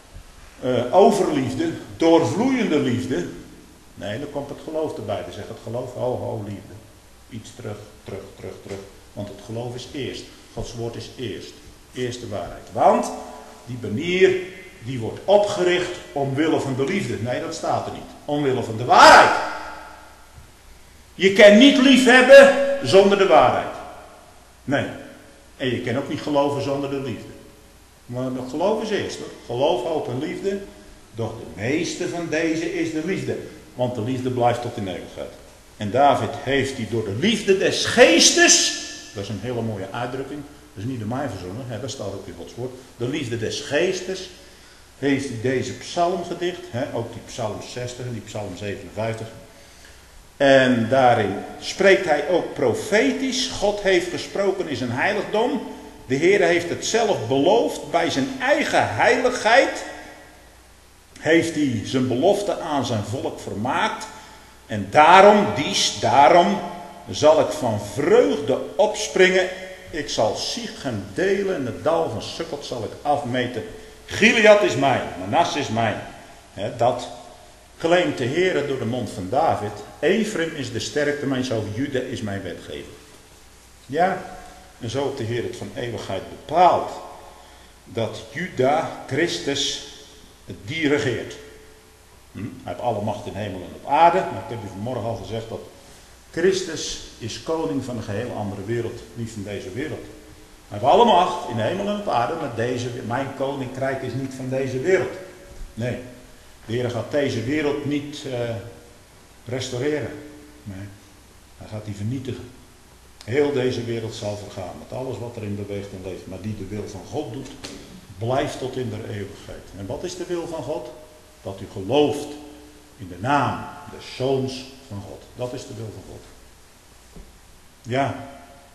overliefde, doorvloeiende liefde. Nee, dan komt het geloof erbij. Dan zegt het geloof, ho, liefde. Iets terug. Want het geloof is eerst. Gods woord is eerst. Eerst de waarheid. Want die banier, die wordt opgericht omwille van de liefde. Nee, dat staat er niet. Omwille van de waarheid. Je kan niet lief hebben zonder de waarheid. Nee. En je kan ook niet geloven zonder de liefde. Maar het geloof is eerst hoor. Geloof, hoop en liefde. Doch de meeste van deze is de liefde. Want de liefde blijft tot in eeuwigheid. En David heeft die door de liefde des geestes. Dat is een hele mooie uitdrukking. Dat is niet door mij verzonnen. Dat staat ook in Gods woord. De liefde des geestes. Heeft hij deze psalm gedicht. Ook die psalm 60 en die psalm 57. En daarin spreekt hij ook profetisch. God heeft gesproken in zijn heiligdom. De Heer heeft het zelf beloofd. Bij zijn eigen heiligheid heeft hij zijn belofte aan zijn volk vermaakt. En daarom zal ik van vreugde opspringen. Ik zal Sichem delen en het dal van Sukkot zal ik afmeten. Gilead is mijn, Manasse is mijn. Dat claimt de Heer door de mond van David. Efraim is de sterkte, mijn zoon Juda is mijn wetgever. Ja, En zo heeft de Heer het van eeuwigheid bepaald. Dat Juda, Christus, die regeert. Hij heeft alle macht in hemel en op aarde. Maar ik heb u vanmorgen al gezegd dat Christus is koning van een geheel andere wereld. Niet van deze wereld. Hij heeft alle macht in hemel en op aarde. Maar mijn koninkrijk is niet van deze wereld. Nee. De Heer gaat deze wereld niet restaureren. Nee. Hij gaat die vernietigen. Heel deze wereld zal vergaan. Met alles wat erin beweegt en leeft. Maar die de wil van God doet, blijft tot in de eeuwigheid. En wat is de wil van God? Dat u gelooft in de naam des Zoons van God. Dat is de wil van God. Ja.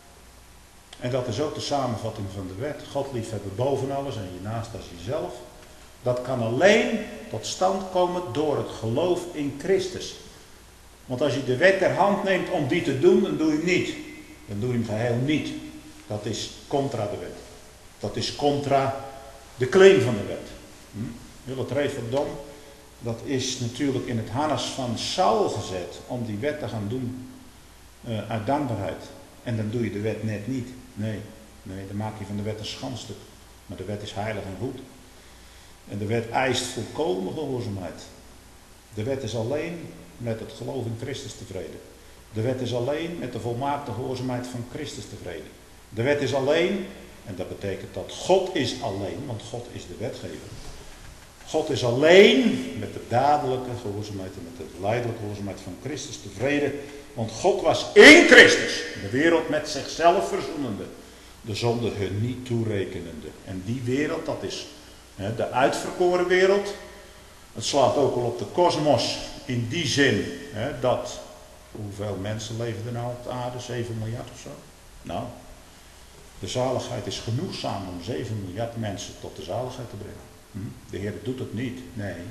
En dat is ook de samenvatting van de wet. God liefhebben boven alles en je naast als jezelf. Dat kan alleen tot stand komen door het geloof in Christus. Want als je de wet ter hand neemt om die te doen, dan doe je hem niet. Dan doe je hem geheel niet. Dat is contra de wet. Dat is contra de claim van de wet. Het referendum, dat is natuurlijk in het harnas van Saul gezet om die wet te gaan doen uit dankbaarheid. En dan doe je de wet net niet. Nee, dan maak je van de wet een schandstuk. Maar de wet is heilig en goed. En de wet eist volkomen gehoorzaamheid. De wet is alleen met het geloof in Christus tevreden. De wet is alleen met de volmaakte gehoorzaamheid van Christus tevreden. De wet is alleen, en dat betekent dat God is alleen, want God is de wetgever. God is alleen met de dadelijke gehoorzaamheid en met de lijdelijke gehoorzaamheid van Christus tevreden. Want God was in Christus, de wereld met zichzelf verzoenende, de zonde hun niet toerekenende. En die wereld, dat is de uitverkoren wereld. Het slaat ook al op de kosmos in die zin dat, hoeveel mensen leven er nou op de aarde? 7 miljard of zo? Nou, de zaligheid is genoegzaam om 7 miljard mensen tot de zaligheid te brengen. De Heer doet het niet.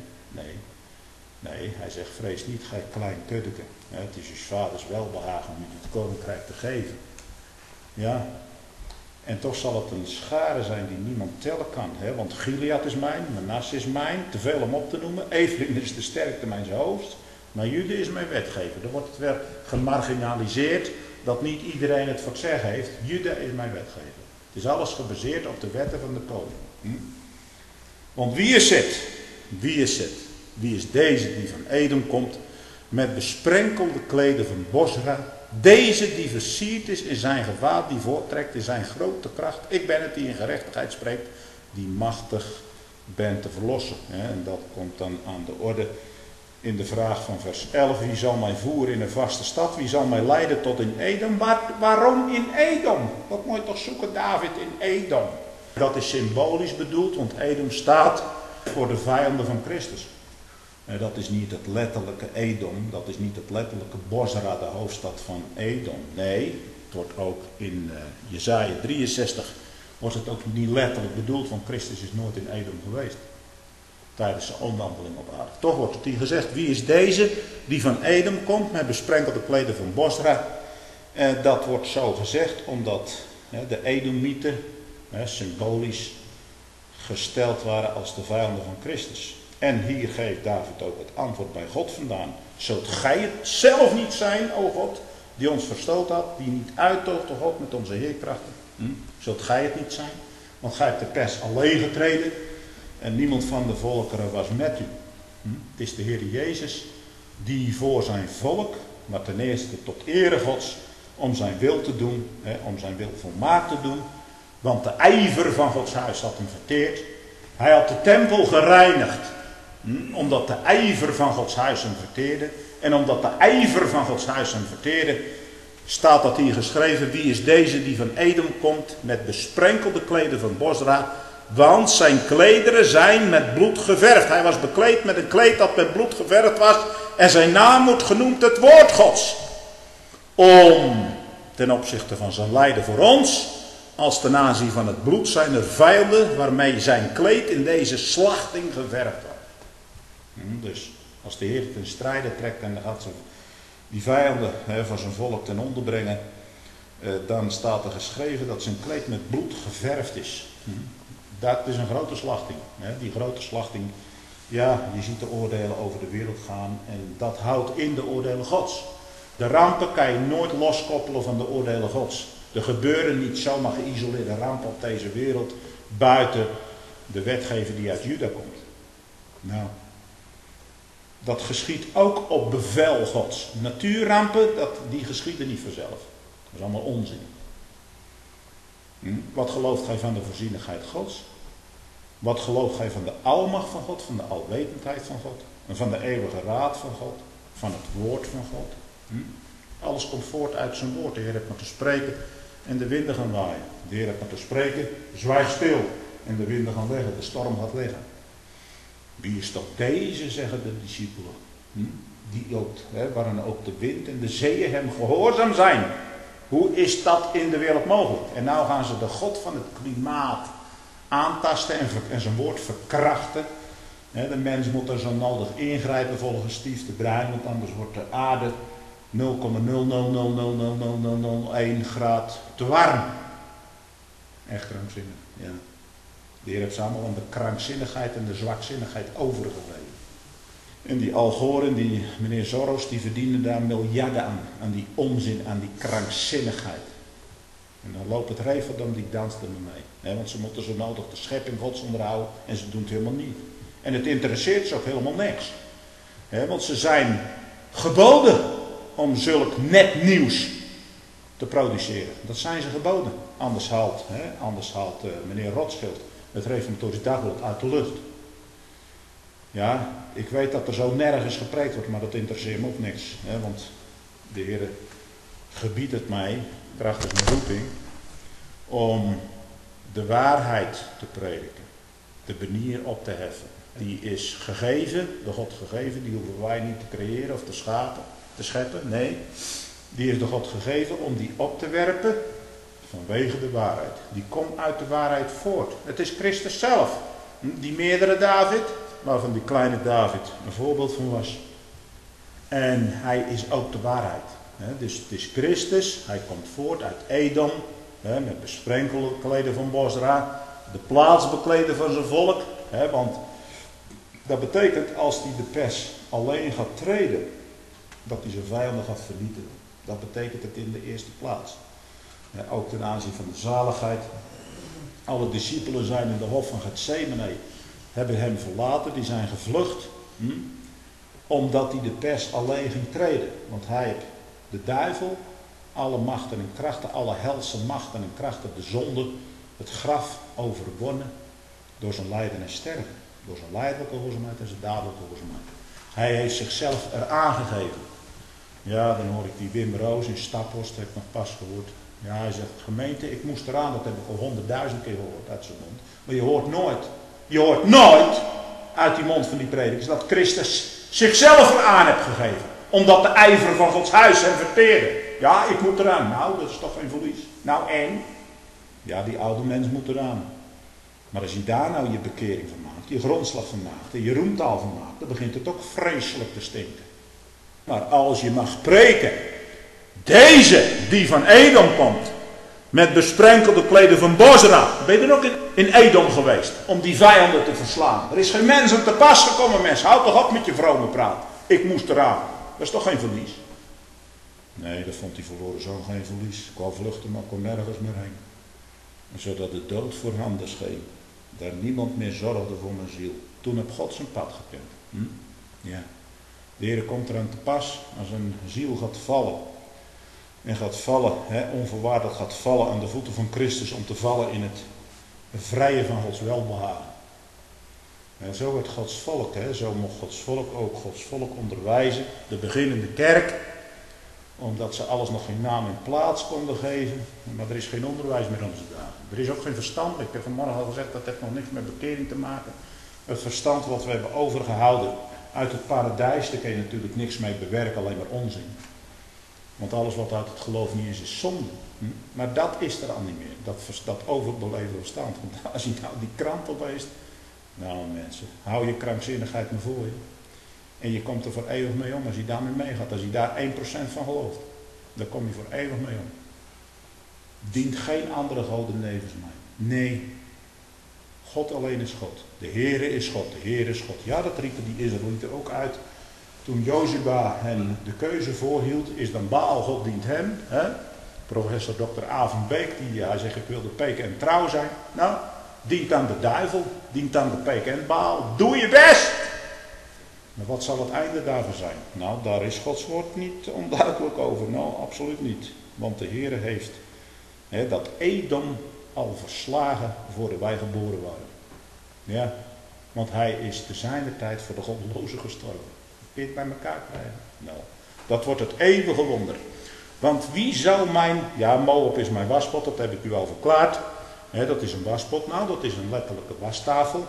Nee, hij zegt, vrees niet, gij klein kuddeke. Het is uw vaders welbehagen om u het koninkrijk te geven. Ja, en toch zal het een schare zijn die niemand tellen kan. Want Gilead is mijn, Manasse is mijn, te veel om op te noemen. Ephraim is de sterkte mijns hoofds. Maar Jude is mijn wetgever. Dan wordt het weer gemarginaliseerd dat niet iedereen het voor het zeggen heeft. Jude is mijn wetgever. Het is alles gebaseerd op de wetten van de koning. Want wie is het? Wie is deze die van Edom komt met besprenkelde kleden van Bosra? Deze die versierd is in zijn gewaad, die voorttrekt in zijn grote kracht. Ik ben het die in gerechtigheid spreekt, die machtig bent te verlossen. En dat komt dan aan de orde in de vraag van vers 11. Wie zal mij voeren in een vaste stad? Wie zal mij leiden tot in Edom? Waarom in Edom? Wat moet je toch zoeken, David, in Edom? Dat is symbolisch bedoeld, want Edom staat voor de vijanden van Christus. Dat is niet het letterlijke Edom, dat is niet het letterlijke Bosra, de hoofdstad van Edom. Nee, het wordt ook in Jesaja 63, wordt het ook niet letterlijk bedoeld, want Christus is nooit in Edom geweest. Tijdens zijn omwandeling op aarde. Toch wordt het hier gezegd, wie is deze die van Edom komt met besprenkelde kleden van Bosra? Dat wordt zo gezegd omdat de Edomieten symbolisch gesteld waren als de vijanden van Christus. En hier geeft David ook het antwoord bij God vandaan. Zult gij het zelf niet zijn, o God, die ons verstoot had, die niet uittoogde God met onze heerkrachten? Zult gij het niet zijn? Want gij hebt de pers alleen getreden en niemand van de volkeren was met u. Het is de Heer Jezus die voor zijn volk, maar ten eerste tot ere Gods, om zijn wil te doen, om zijn wil volmaakt te doen. Want de ijver van Gods huis had hem verteerd. Hij had de tempel gereinigd. Omdat de ijver van Gods huis hem verteerde. En omdat de ijver van Gods huis hem verteerde, staat dat hier geschreven. Wie is deze die van Edom komt met besprenkelde kleden van Bosra? Want zijn klederen zijn met bloed geverfd. Hij was bekleed met een kleed dat met bloed geverfd was. En zijn naam wordt genoemd het woord Gods. Om ten opzichte van zijn lijden voor ons, als ten aanzien van het bloed zijn er vijanden waarmee zijn kleed in deze slachting geverfd wordt. Dus als de Heer ten strijde trekt en dan gaat ze die vijanden van zijn volk ten onder brengen, dan staat er geschreven dat zijn kleed met bloed geverfd is. Dat is een grote slachting. Die grote slachting, ja, je ziet de oordelen over de wereld gaan en dat houdt in de oordelen Gods. De rampen kan je nooit loskoppelen van de oordelen Gods. Er gebeuren niet zomaar geïsoleerde rampen op deze wereld buiten de wetgeving die uit Juda komt. Nou, dat geschiet ook op bevel Gods. Natuurrampen, die geschieden niet vanzelf. Dat is allemaal onzin. Wat gelooft gij van de voorzienigheid Gods? Wat gelooft gij van de almacht van God, van de alwetendheid van God? En van de eeuwige raad van God? Van het woord van God? Alles komt voort uit zijn woord. De Heer heeft maar te spreken en de winden gaan waaien. De Heer heeft maar te spreken, zwijg stil. En de winden gaan liggen, de storm gaat liggen. Wie is toch deze, zeggen de discipelen. Die ook, waarin ook de wind en de zeeën hem gehoorzaam zijn. Hoe is dat in de wereld mogelijk? En nou gaan ze de God van het klimaat aantasten en zijn woord verkrachten. De mens moet er zo nodig ingrijpen volgens Steve de Bruin, want anders wordt de aarde 0,000000001 graad te warm. Echt krankzinnig. Ja. De Heer heeft ze allemaal aan de krankzinnigheid en de zwakzinnigheid overgegeven. En die Al Gore en die meneer Soros, die verdienen daar miljarden aan die onzin, aan die krankzinnigheid. En dan loopt het Reverdam, die danst er mee. Want ze moeten zo nodig de schepping Gods onderhouden en ze doen het helemaal niet. En het interesseert ze ook helemaal niks. Want ze zijn geboden om zulk nepnieuws te produceren. Dat zijn ze geboden. Anders haalt meneer Rothschild het Reformatorisch Dagblad uit de lucht. Ja, ik weet dat er zo nergens gepreekt wordt, maar dat interesseert me ook niks. Want de Heer gebiedt het mij, krachtig mijn roeping, om de waarheid te prediken. De banier op te heffen. Die is gegeven, door God gegeven, die hoeven wij niet te creëren of te scheppen. Nee, die is door God gegeven om die op te werpen vanwege de waarheid. Die komt uit de waarheid voort. Het is Christus zelf. Die meerdere David, waarvan die kleine David een voorbeeld van was. En hij is ook de waarheid. Dus het is Christus, hij komt voort uit Edom, met besprenkelde kleden van Bosra, de plaats bekleden van zijn volk. Want dat betekent, als hij de pers alleen gaat treden, dat hij zijn vijanden gaat vernietigen. Dat betekent het in de eerste plaats. Ook ten aanzien van de zaligheid. Alle discipelen zijn in de hof van Gethsemane, hebben hem verlaten, die zijn gevlucht. Omdat hij de pers alleen ging treden. Want hij heeft de duivel, alle machten en krachten, alle helse machten en krachten, de zonde, het graf overwonnen door zijn lijden en sterven. Door zijn lijdelijke gehoorzaamheid en zijn dadelijke gehoorzaamheid. Hij heeft zichzelf eraan gegeven. Ja, dan hoor ik die Wim Roos in Staphorst, heb ik nog pas gehoord. Ja, hij zegt, gemeente, ik moest eraan, dat heb ik al 100.000 keer gehoord uit zijn mond. Maar je hoort nooit uit die mond van die predikers dat Christus zichzelf eraan heeft gegeven. Omdat de ijver van Gods huis hem verteerde. Ja, ik moet eraan. Nou, dat is toch geen verlies. Nou en? Ja, die oude mens moet eraan. Maar als je daar nou je bekering van maakt, je grondslag van maakt en je roemtaal van maakt, dan begint het ook vreselijk te stinken. Maar als je mag spreken, deze die van Edom komt, met besprenkelde kleden van Bosra, ben je er ook in Edom geweest, om die vijanden te verslaan. Er is geen mens aan te pas gekomen, mens. Houd toch op met je vrome praat. Ik moest eraan. Dat is toch geen verlies? Nee, dat vond die verloren zoon geen verlies. Ik wou vluchten, maar kon nergens meer heen. En zodat de dood voorhanden scheen. Daar niemand meer zorgde voor mijn ziel. Toen heb God zijn pad gekend. Ja. De Heer komt eraan te pas als een ziel gaat vallen. En gaat vallen, onvoorwaardelijk gaat vallen aan de voeten van Christus. Om te vallen in het vrije van Gods welbehagen. En zo werd Gods volk, zo mocht Gods volk ook Gods volk onderwijzen. De beginnende kerk. Omdat ze alles nog geen naam en plaats konden geven. Maar er is geen onderwijs meer onze dagen. Er is ook geen verstand. Ik heb vanmorgen al gezegd, dat heeft nog niks met bekering te maken. Het verstand wat we hebben overgehouden uit het paradijs, daar kun je natuurlijk niks mee bewerken, alleen maar onzin. Want alles wat uit het geloof niet is zonde. Maar dat is er al niet meer. Dat overbeleven verstand. Want als je nou die kramp leest. Nou mensen, hou je krankzinnigheid maar voor je. En je komt er voor eeuwig mee om als je daarmee meegaat. Als je daar 1% van gelooft. Dan kom je voor eeuwig mee om. Dient geen andere goden nevens mij. Nee. God alleen is God. De Heere is God. De Heere is God. Ja, dat riepen die Israëlieten ook uit. Toen Jozua hen de keuze voorhield. Is dan Baal, God dient hem. Professor Dr. Avin Beek, hij zegt ik wil de PKN trouw zijn. Nou, dient aan de duivel, dient aan de PKN Baal. Doe je best! Maar wat zal het einde daarvan zijn? Nou, daar is Gods woord niet onduidelijk over. Nou, absoluut niet. Want de Heere heeft dat Edom al verslagen voordat wij geboren waren. Ja, want hij is te zijner tijd voor de goddelozen gestorven. Kun je het bij elkaar krijgen? Nou, dat wordt het eeuwige wonder. Want wie zou ja, Moab is mijn waspot, dat heb ik u al verklaard. Dat is een waspot, nou dat is een letterlijke wastafel.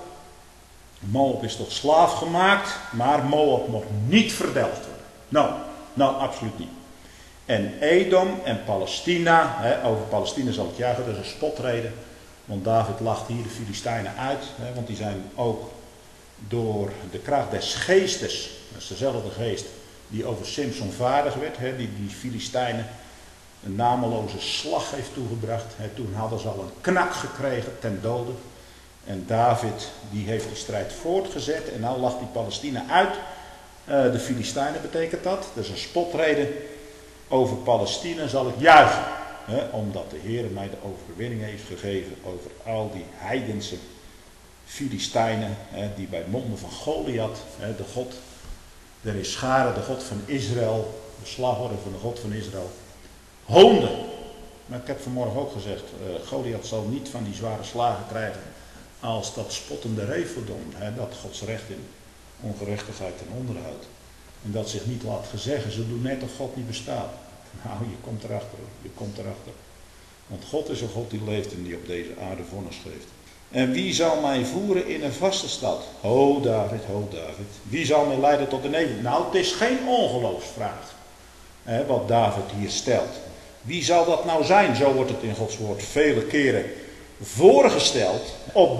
Moab is tot slaaf gemaakt, maar Moab mocht niet verdelgd worden. Nou, absoluut niet. En Edom en Palestina, over Palestina zal ik jagen, dat is een spotreden. Want David lacht hier de Filistijnen uit, want die zijn ook door de kracht des geestes, dat is dezelfde geest die over Simson vaardig werd, die Filistijnen een nameloze slag heeft toegebracht. Toen hadden ze al een knak gekregen ten dode. En David die heeft die strijd voortgezet en nou lacht die Palestina uit. De Filistijnen betekent dat. Dus een spotreden over Palestina zal ik juichen. Omdat de Heer mij de overwinning heeft gegeven over al die heidense Filistijnen. Die bij monden van Goliath, de God der Ischaren, de God van Israël, de slagorde van de God van Israël, hoonden. Maar ik heb vanmorgen ook gezegd, Goliath zal niet van die zware slagen krijgen als dat spottende Rephodon, dat Gods recht in ongerechtigheid ten onderhoudt. En dat zich niet laat gezeggen, ze doen net of God niet bestaat. Nou, je komt erachter. Want God is een God die leeft en die op deze aarde vonnis geeft. En wie zal mij voeren in een vaste stad? Ho David. Wie zal mij leiden tot de nevel? Nou, het is geen ongeloofsvraag. Wat David hier stelt. Wie zal dat nou zijn? Zo wordt het in Gods woord vele keren voorgesteld.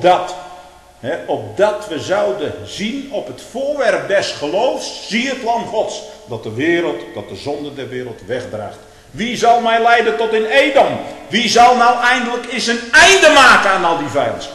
Opdat we zouden zien op het voorwerp des geloofs. Zie het lam Gods. Dat de zonde der wereld wegdraagt. Wie zal mij leiden tot in Edom? Wie zal nou eindelijk eens een einde maken aan al die vijandschap?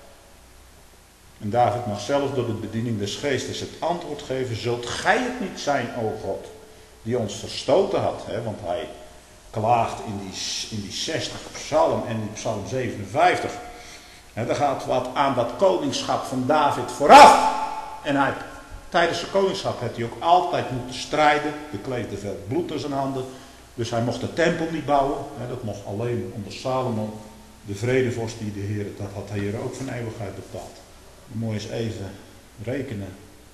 En David mag zelfs door de bediening des geestes het antwoord geven. Zult gij het niet zijn, o God, die ons verstoten had? Want hij klaagt in die 60 psalm en in psalm 57. Er gaat wat aan dat koningschap van David vooraf. En tijdens zijn koningschap heeft hij ook altijd moeten strijden. Er kleefde veel bloed in zijn handen. Dus hij mocht de tempel niet bouwen. Dat mocht alleen onder Salomo. De vredevorst die de Heer, dat had de Heer ook van eeuwigheid bepaald. Mooi eens even rekenen.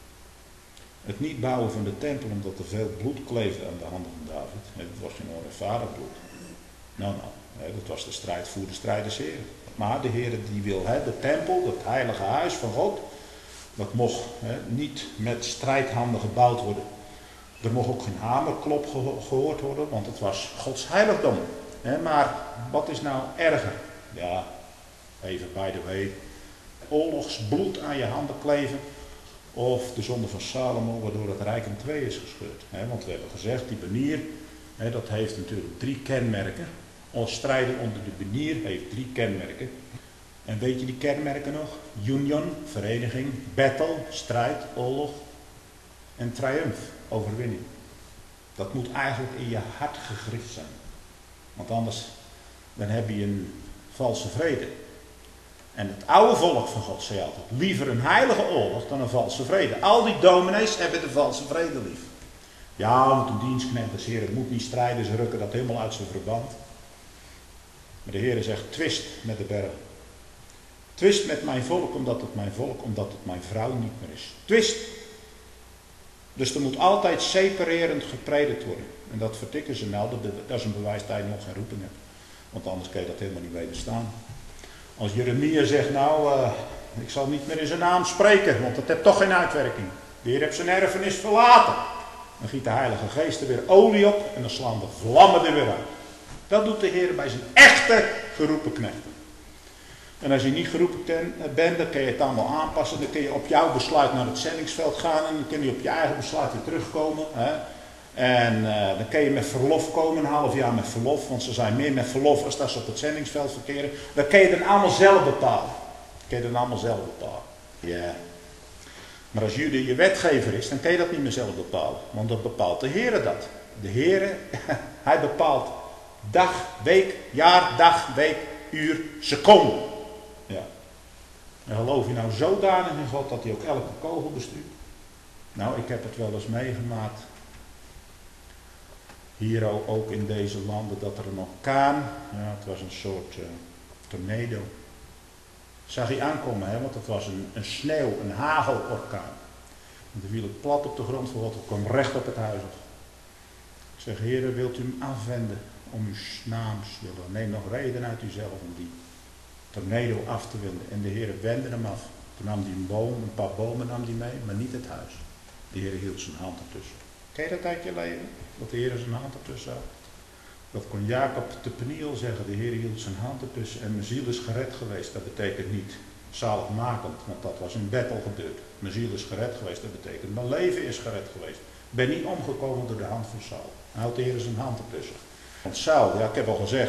Het niet bouwen van de tempel omdat er veel bloed kleefde aan de handen van David. Het was geen onrechtvaardig bloed. Nou, dat was de strijd voor de strijd des Heeren. Maar de Heer die wil, de tempel, het heilige huis van God, dat mocht niet met strijdhanden gebouwd worden. Er mocht ook geen hamerklop gehoord worden, want het was Gods heiligdom. Maar wat is nou erger? Ja, even by the way. Oorlogsbloed aan je handen kleven. Of de zonde van Salomo, waardoor het rijk in twee is gescheurd. Want we hebben gezegd, die banier, dat heeft natuurlijk 3 kenmerken. Ons strijden onder de banier heeft 3 kenmerken. En weet je die kenmerken nog? Union, vereniging. Battle, strijd, oorlog. En triumf, overwinning. Dat moet eigenlijk in je hart gegrift zijn. Want anders dan heb je een valse vrede. En het oude volk van God zei altijd, liever een heilige oorlog dan een valse vrede. Al die dominees hebben de valse vrede lief. Ja, want een dienstknecht des Heeren moet niet strijden, ze rukken dat helemaal uit zijn verband. Maar de Heer zegt, twist met de berg. Twist met mijn volk, omdat het mijn vrouw niet meer is. Twist. Dus er moet altijd separerend gepredikt worden. En dat vertikken ze nou, dat is een bewijs dat je nog geen roeping hebt. Want anders kan je dat helemaal niet wederstaan. Als Jeremia zegt, ik zal niet meer in zijn naam spreken, want dat heeft toch geen uitwerking. De Heer heeft zijn erfenis verlaten. Dan giet de Heilige Geest er weer olie op en dan slaan de vlammen er weer uit. Dat doet de Heer bij zijn echte geroepen knechten. En als je niet geroepen bent, dan kun je het allemaal aanpassen. Dan kun je op jouw besluit naar het zendingsveld gaan en dan kun je op je eigen besluit weer terugkomen. En dan kun je met verlof komen, een half jaar met verlof, want ze zijn meer met verlof als dat ze op het zendingsveld verkeren. Dan kun je dan allemaal zelf bepalen. Ja. Maar als Jude je wetgever is, dan kun je dat niet meer zelf bepalen. Want dat bepaalt de Heere dat. De Heere, hij bepaalt Dag, week, jaar, dag, week, uur, seconde. Ja. En geloof je nou zodanig in God dat hij ook elke kogel bestuurt? Nou, ik heb het wel eens meegemaakt. Hier ook in deze landen dat er een orkaan, ja, het was een soort tornado. Zag hij aankomen, hè? Want het was een sneeuw, een hagelorkaan. En toen viel het plat op de grond voor wat, het kwam recht op het huis af. Ik zeg, Heere, wilt u hem afwenden om uw naams willen? Neem nog reden uit uzelf om die tornado af te wenden. En de Heere wendde hem af. Toen nam hij een paar bomen nam hij mee, maar niet het huis. De Heere hield zijn hand ertussen. Ken je dat uit je leven? Dat de Heere zijn hand ertussen had? Dat kon Jacob te Peniel zeggen. De Heere hield zijn hand ertussen en mijn ziel is gered geweest. Dat betekent niet zaligmakend, want dat was in Bethel gebeurd. Mijn ziel is gered geweest, dat betekent mijn leven is gered geweest. Ik ben niet omgekomen door de hand van Saul. Hij houdt de Heer zijn hand ertussen. Want Saul, ja, ik heb al gezegd,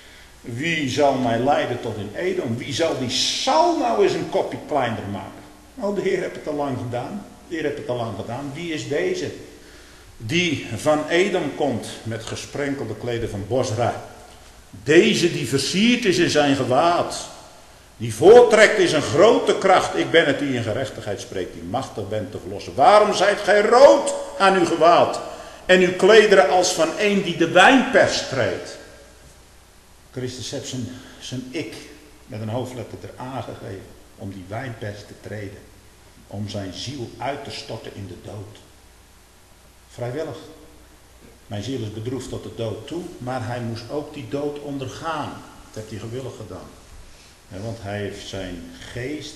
wie zal mij leiden tot in Edom? Wie zal die Saul nou eens een kopje kleiner maken? Nou, de Heer heeft het al lang gedaan. De Heer heeft het al lang gedaan. Wie is deze? Die van Edom komt met gesprenkelde kleden van Bosra. Deze die versierd is in zijn gewaad. Die voortrekt is een grote kracht. Ik ben het die in gerechtigheid spreekt, die machtig bent te verlossen. Waarom zijt gij rood aan uw gewaad? En uw klederen als van een die de wijnpers treedt. Christus heeft zijn ik met een hoofdletter er aangegeven. Om die wijnpers te treden. Om zijn ziel uit te storten in de dood. Vrijwillig. Mijn ziel is bedroefd tot de dood toe. Maar hij moest ook die dood ondergaan. Dat heeft hij gewillig gedaan. Ja, want hij heeft zijn geest.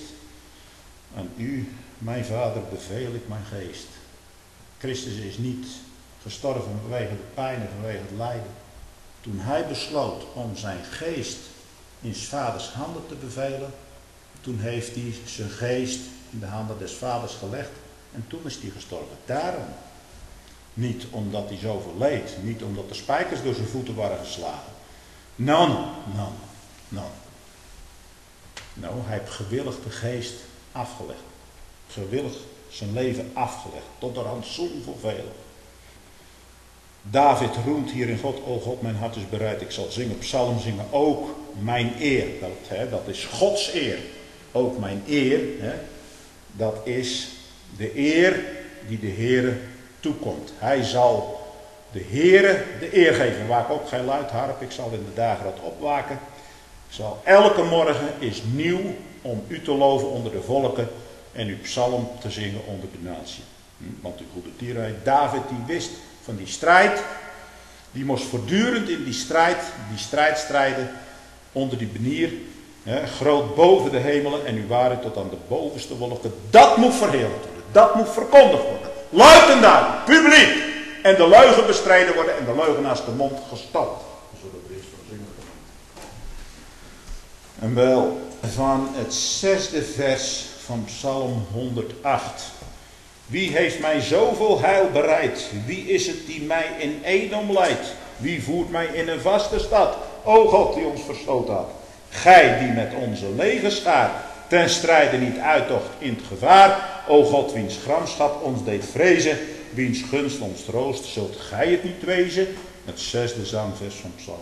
Aan u, mijn vader, beveel ik mijn geest. Christus is niet gestorven vanwege de pijn en vanwege het lijden. Toen hij besloot om zijn geest in 's vaders handen te bevelen. Toen heeft hij zijn geest in de handen des vaders gelegd. En toen is hij gestorven. Daarom. Niet omdat hij zoveel leed. Niet omdat de spijkers door zijn voeten waren geslagen. Nou. Nou, hij heeft gewillig de geest afgelegd. Gewillig zijn leven afgelegd. Tot de rantsoen voor velen. David roemt hier in God. O God, mijn hart is bereid. Ik zal zingen, psalm zingen. Ook mijn eer. Dat is Gods eer. Ook mijn eer. Dat is de eer die de Heere toekomt. Hij zal de Heere de eer geven. Waak op, gij luidharp. Ik zal in de dagen dat opwaken. Zal elke morgen is nieuw om u te loven onder de volken en uw psalm te zingen onder de natie. Want u goede dierheid, David die wist van die strijd, die moest voortdurend in die strijd strijden onder die banier, groot boven de hemelen en u waren tot aan de bovenste wolken. Dat moet verheerlijkt worden, dat moet verkondigd worden. Luid en duidelijk, publiek. En de leugen bestreden worden en de leugenaars de mond gestopt. En wel van het 6e vers van Psalm 108. Wie heeft mij zoveel heil bereid? Wie is het die mij in Edom leidt? Wie voert mij in een vaste stad? O God die ons verstoot had. Gij die met onze legerschaar ten strijde niet uittocht in het gevaar. O God wiens gramschap ons deed vrezen. Wiens gunst ons troost. Zult gij het niet wezen? Het 6e zangvers van Psalm.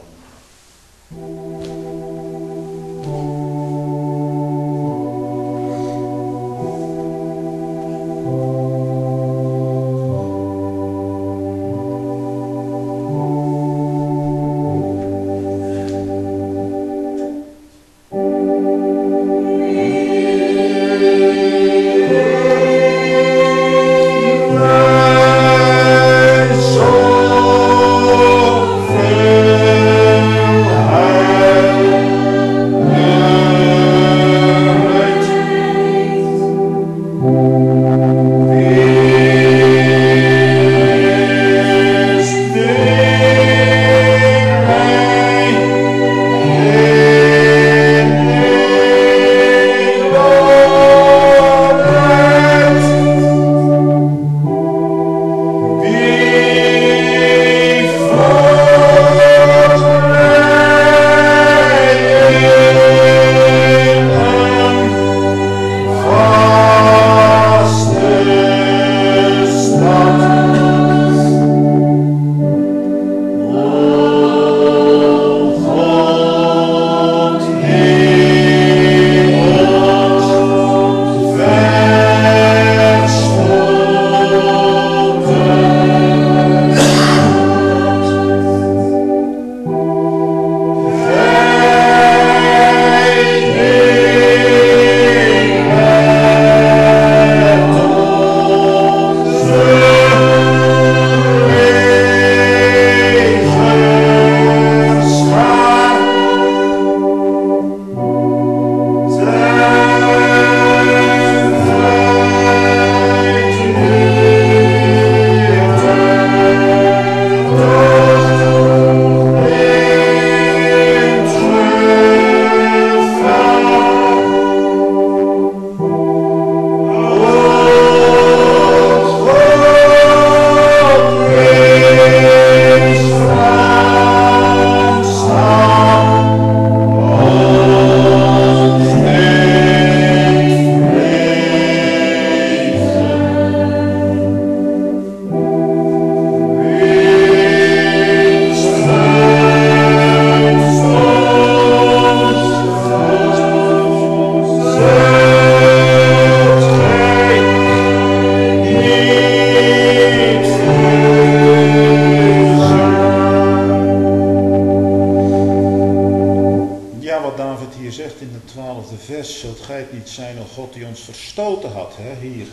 niet zijn, o God, die ons verstoten had. Hier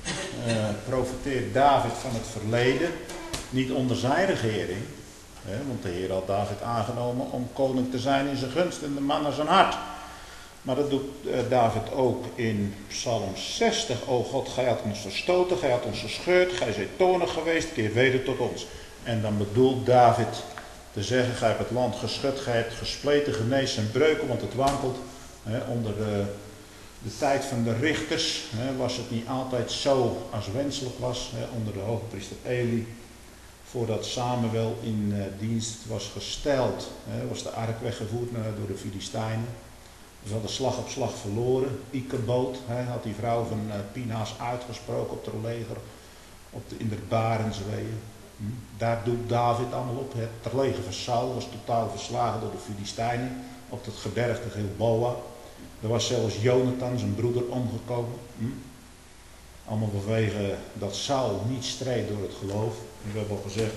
profeteert David van het verleden, niet onder zijn regering. Want de Heer had David aangenomen om koning te zijn in zijn gunst en de man naar zijn hart. Maar dat doet David ook in Psalm 60. O God, gij had ons verstoten, gij had ons gescheurd, gij zijt toornig geweest, keer weder tot ons. En dan bedoelt David te zeggen, gij hebt het land geschud, gij hebt gespleten, genees en breuken, want het wankelt. Onder de tijd van de richters was het niet altijd zo als wenselijk was. Onder de hogepriester Eli, voordat Samuel in dienst was gesteld, was de ark weggevoerd door de Filistijnen. Ze hadden slag op slag verloren. Ichabod had die vrouw van Pinaas uitgesproken op het leger in de Barensweeën. Daar doet David allemaal op. Het leger van Saul was totaal verslagen door de Filistijnen op het gebergte Gilboa. Er was zelfs Jonathan, zijn broeder, omgekomen. Allemaal vanwege dat Saul niet streed door het geloof. We hebben al gezegd,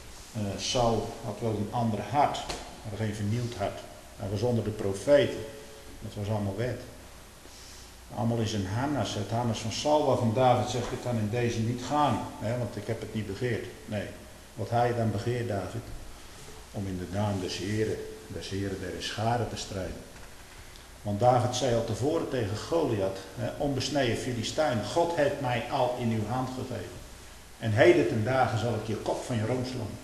Saul had wel een ander hart, maar geen vernieuwd hart. Hij was onder de profeten. Dat was allemaal wet. Allemaal is een harnas. Het harnas van Saul waarvan David zegt, ik kan in deze niet gaan. Want ik heb het niet begeerd. Nee. Wat hij dan begeert, David? Om in de naam des Heren der scharen te strijden. Want David zei al tevoren tegen Goliath, onbesneden Filistijn, God heeft mij al in uw hand gegeven. En heden ten dagen zal ik je kop van je room slaan.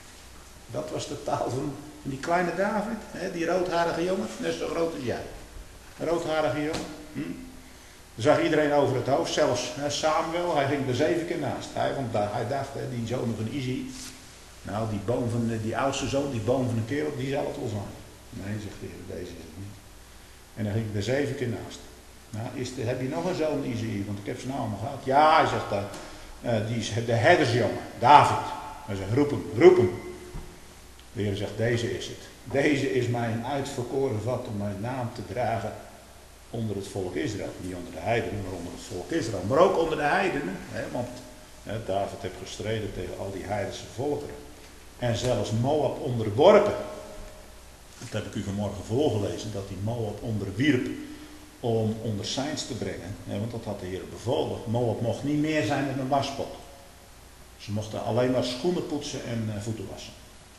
Dat was de taal van die kleine David, die roodharige jongen, net zo groot als jij. Een roodharige jongen. Dan zag iedereen over het hoofd, zelfs Samuel, hij ging er 7 keer naast. Want hij dacht, die zoon van Isi, nou die boom van die oudste zoon, die boom van een kerel, die zal het wel zijn. Nee, zegt de Heer, deze is het niet. En dan ging ik er 7 keer naast. Nou, heb je nog een zoon Isi? Want ik heb ze nou allemaal gehad. Ja, hij zegt dat. Die is de herdersjongen, David. Hij zegt, roep hem. De Heer zegt, deze is het. Deze is mijn uitverkoren vat om mijn naam te dragen onder het volk Israël. Niet onder de heidenen, maar onder het volk Israël. Maar ook onder de heidenen. Want David heeft gestreden tegen al die heidense volkeren. En zelfs Moab onderworpen. Dat heb ik u vanmorgen voorgelezen. Dat hij Moab onderwierp om onder zijns te brengen. Want dat had de Heer bevolen. Moab mocht niet meer zijn dan een waspot. Ze mochten alleen maar schoenen poetsen en voeten wassen.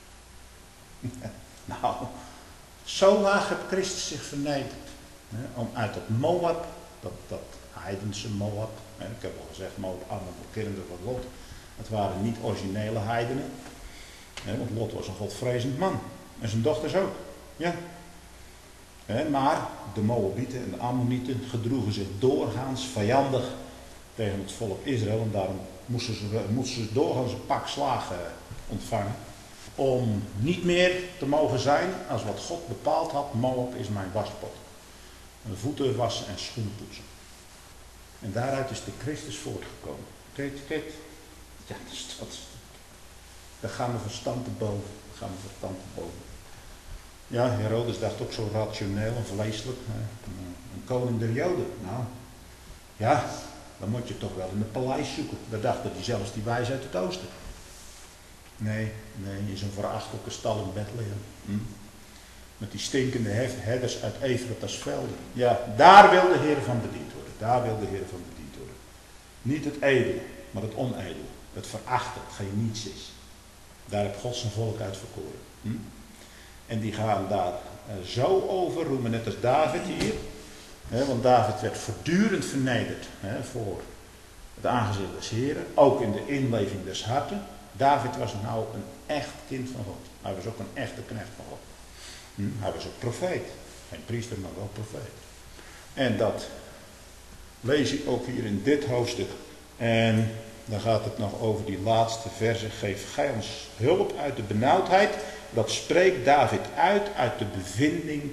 Nou, zo laag heeft Christus zich vernederd. Om uit dat Moab, dat heidense Moab. Ik heb al gezegd, Moab, allemaal kinderen van Lot. Het waren niet originele heidenen. Want Lot was een godvrezend man. En zijn dochters ook. Ja. Maar de Moabieten en de Ammonieten gedroegen zich doorgaans vijandig tegen het volk Israël. En daarom moesten ze doorgaans een pak slagen ontvangen. Om niet meer te mogen zijn als wat God bepaald had. Moab is mijn waspot. Voeten wassen en schoenen poetsen. En daaruit is de Christus voortgekomen. Kijk. Ja, daar gaan we verstand te boven. Ja, Herodes dacht ook zo rationeel en vleeselijk. Een koning der Joden. Nou, ja, dan moet je toch wel in het paleis zoeken. Daar dachten die zelfs die wijs uit het oosten. Nee, in zo'n verachtelijke stal in Bethlehem. Met die stinkende herders uit Efratasvelde. Ja, daar wil de Heer van bediend worden. Niet het edele, maar het onedele. Het verachten, hetgeen niets is. Daar heeft God zijn volk uit verkoren. En die gaan daar zo over roemen, net als David hier. Want David werd voortdurend vernederd voor het aangezicht des Heren. Ook in de inleving des harten. David was nou een echt kind van God. Hij was ook een echte knecht van God. Hij was ook profeet. Geen priester, maar wel profeet. En dat lees ik ook hier in dit hoofdstuk. En dan gaat het nog over die laatste verse. Geef gij ons hulp uit de benauwdheid. Dat spreekt David uit de bevinding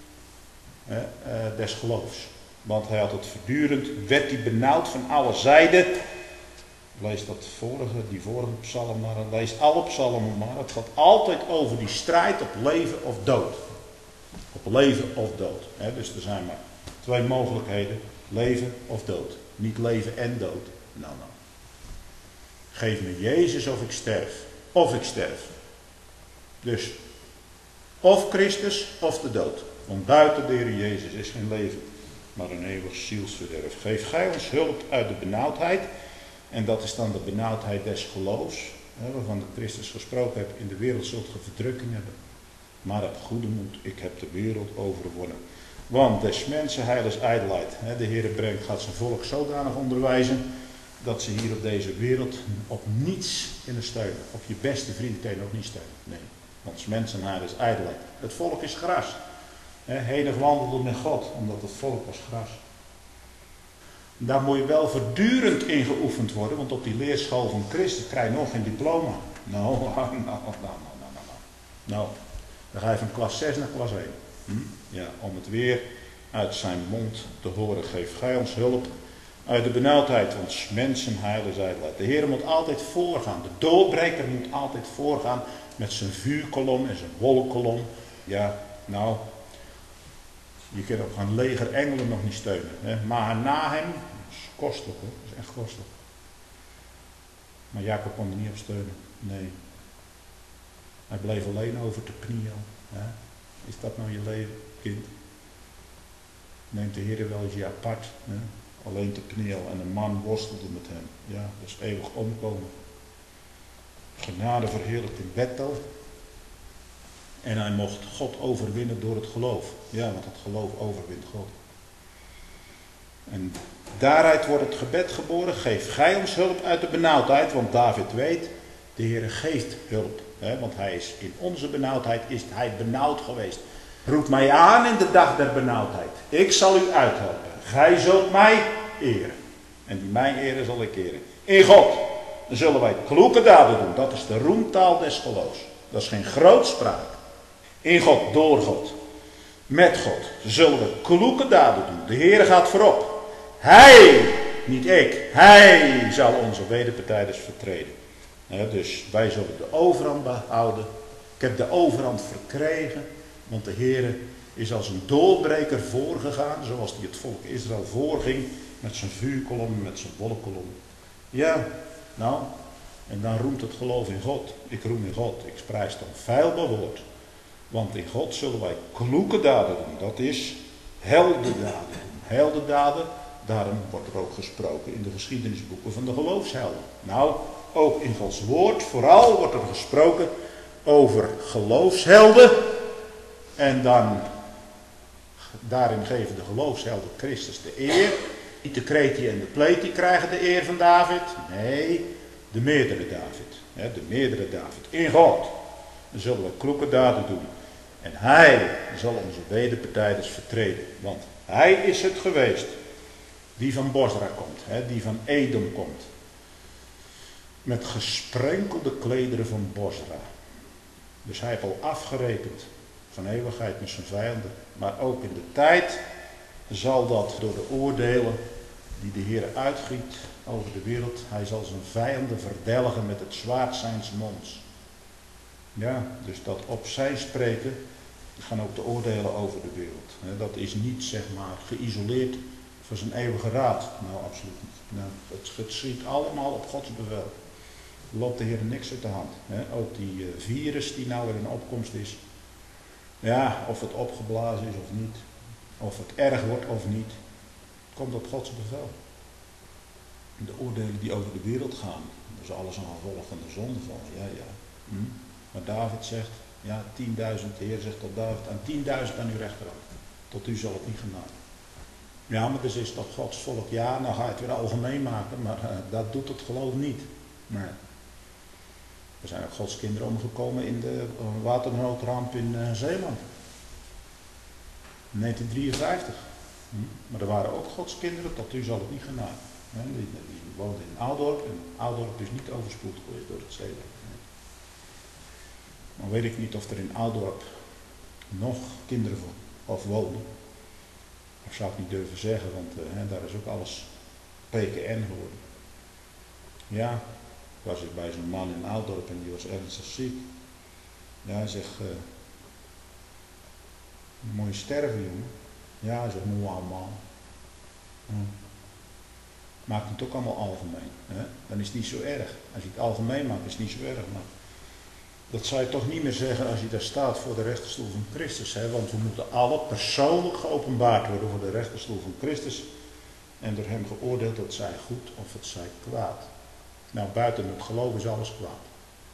des geloofs. Want hij had het voortdurend, werd hij benauwd van alle zijden. Lees die vorige psalm maar, lees alle psalmen maar. Het gaat altijd over die strijd op leven of dood. Op leven of dood. Dus er zijn maar 2 mogelijkheden. Leven of dood. Niet leven en dood. Nou. Geef me Jezus of ik sterf. Of ik sterf. Dus of Christus of de dood. Want buiten de Heer Jezus is geen leven. maar een eeuwig zielsverderf. Geef gij ons hulp uit de benauwdheid. En dat is dan de benauwdheid des geloofs. Waarvan de Christus gesproken heeft. In de wereld zult ge verdrukking hebben. Maar heb goede moed. Ik heb de wereld overwonnen. Want des mensen heil is ijdelheid. De Heere gaat zijn volk zodanig onderwijzen. Dat ze hier op deze wereld op niets kunnen steunen. Op je beste vriend kan je nog niet steunen. Nee. Want des mensen heil is ijdelheid. Het volk is gras. Henig wandelde met God. Omdat het volk was gras. Daar moet je wel voortdurend in geoefend worden. Want op die leerschool van Christus krijg je nog geen diploma. Nou. Dan ga je van klas 6 naar klas 1. Ja, om het weer uit zijn mond te horen. Geef gij ons hulp uit de benauwdheid. Want mensen heil is ijdelheid. De Heer moet altijd voorgaan. De doorbreker moet altijd voorgaan. Met zijn vuurkolom en zijn wolkolom. Ja, nou. Je kunt ook een leger engelen nog niet steunen. Maar na hem, dat is kostelijk hoor. Dat is echt kostelijk. Maar Jacob kon er niet op steunen. Nee. Hij bleef alleen over te Peniel. Is dat nou je leven, kind? Neemt de Heer wel eens je apart. Alleen te Peniel en een man worstelde met hem. Ja, dat is eeuwig omkomen. Genade verheerlijkt in Bethel. En hij mocht God overwinnen door het geloof. Ja, want het geloof overwint God. En daaruit wordt het gebed geboren. Geef gij ons hulp uit de benauwdheid. Want David weet, de Heer geeft hulp. Want hij is in onze benauwdheid is hij benauwd geweest. Roep mij aan in de dag der benauwdheid. Ik zal u uithelpen. Gij zult mij eren. En die mij eren zal ik eren. In God. Dan zullen wij kloeke daden doen. Dat is de roemtaal des geloofs. Dat is geen grootspraak. In God, door God. Met God. Zullen we kloeke daden doen. De Heer gaat voorop. Hij, niet ik. Hij zal onze wederpartijders vertreden. Dus wij zullen de overhand behouden. Ik heb de overhand verkregen. Want de Heer is als een doorbreker voorgegaan. Zoals hij het volk Israël voorging. Met zijn vuurkolom, met zijn wolkolom. Ja, nou. En dan roemt het geloof in God. Ik roem in God. Ik prijs dan feilbaar woord. Want in God zullen wij kloeke daden doen. Dat is heldendaden. Heldendaden. Daarom wordt er ook gesproken in de geschiedenisboeken van de geloofshelden. Nou, ook in Gods woord. Vooral wordt er gesproken over geloofshelden. En dan, daarin geven de geloofshelden Christus de eer. Niet de Kreti en de Pleti krijgen de eer van David. Nee, de meerdere David. De meerdere David. In God. Dan zullen we kloeke daden doen. En hij zal onze wederpartijders vertreden. Want hij is het geweest. Die van Bosra komt. Die van Edom komt. Met gesprenkelde klederen van Bosra. Dus hij heeft al afgerekend. Van eeuwigheid met zijn vijanden. Maar ook in de tijd zal dat door de oordelen die de Heer uitgiet over de wereld. Hij zal zijn vijanden verdelgen met het zwaard zijns monds. Ja, dus dat op zijn spreken gaan ook de oordelen over de wereld. Dat is niet zeg maar geïsoleerd voor zijn eeuwige raad. Nou, absoluut niet. Nou, het schiet allemaal op Gods bevel. Er loopt de Heer niks uit de hand. Ook die virus die nou weer in opkomst is. Ja, of het opgeblazen is of niet. Of het erg wordt of niet. Het komt op Gods bevel. De oordelen die over de wereld gaan. Dat is alles een gevolg van de zondeval. Ja. Maar David zegt, ja, 10.000, de Heer zegt tot David, aan 10.000 aan uw rechterhand. Tot u zal het niet gedaan. Ja, maar dus is toch Gods volk. Ja, nou ga je het weer algemeen maken, maar dat doet het geloof niet. Nee. Er zijn ook Gods kinderen omgekomen in de waternoodramp in Zeeland. 1953. Maar er waren ook Gods kinderen, tot u zal het niet gedaan. Die woonden in Aaldorp en Aaldorp is niet overspoeld geweest door het zeeland. Dan weet ik niet of er in Aaldorp nog kinderen of wonen. Dat zou ik niet durven zeggen, want daar is ook alles PKN geworden. Ja, was ik bij zo'n man in Aaldorp en die was ernstig ziek. Ja, hij zegt, moet je sterven jongen? Ja, hij zegt, moet allemaal. Maakt het ook allemaal algemeen. Dan is het niet zo erg. Als je het algemeen maakt is het niet zo erg. Maar Dat zou je toch niet meer zeggen als je daar staat voor de rechterstoel van Christus. Hè? Want we moeten alle persoonlijk geopenbaard worden voor de rechterstoel van Christus. En door hem geoordeeld, het zij goed of het zij kwaad. Nou, buiten het geloof is alles kwaad.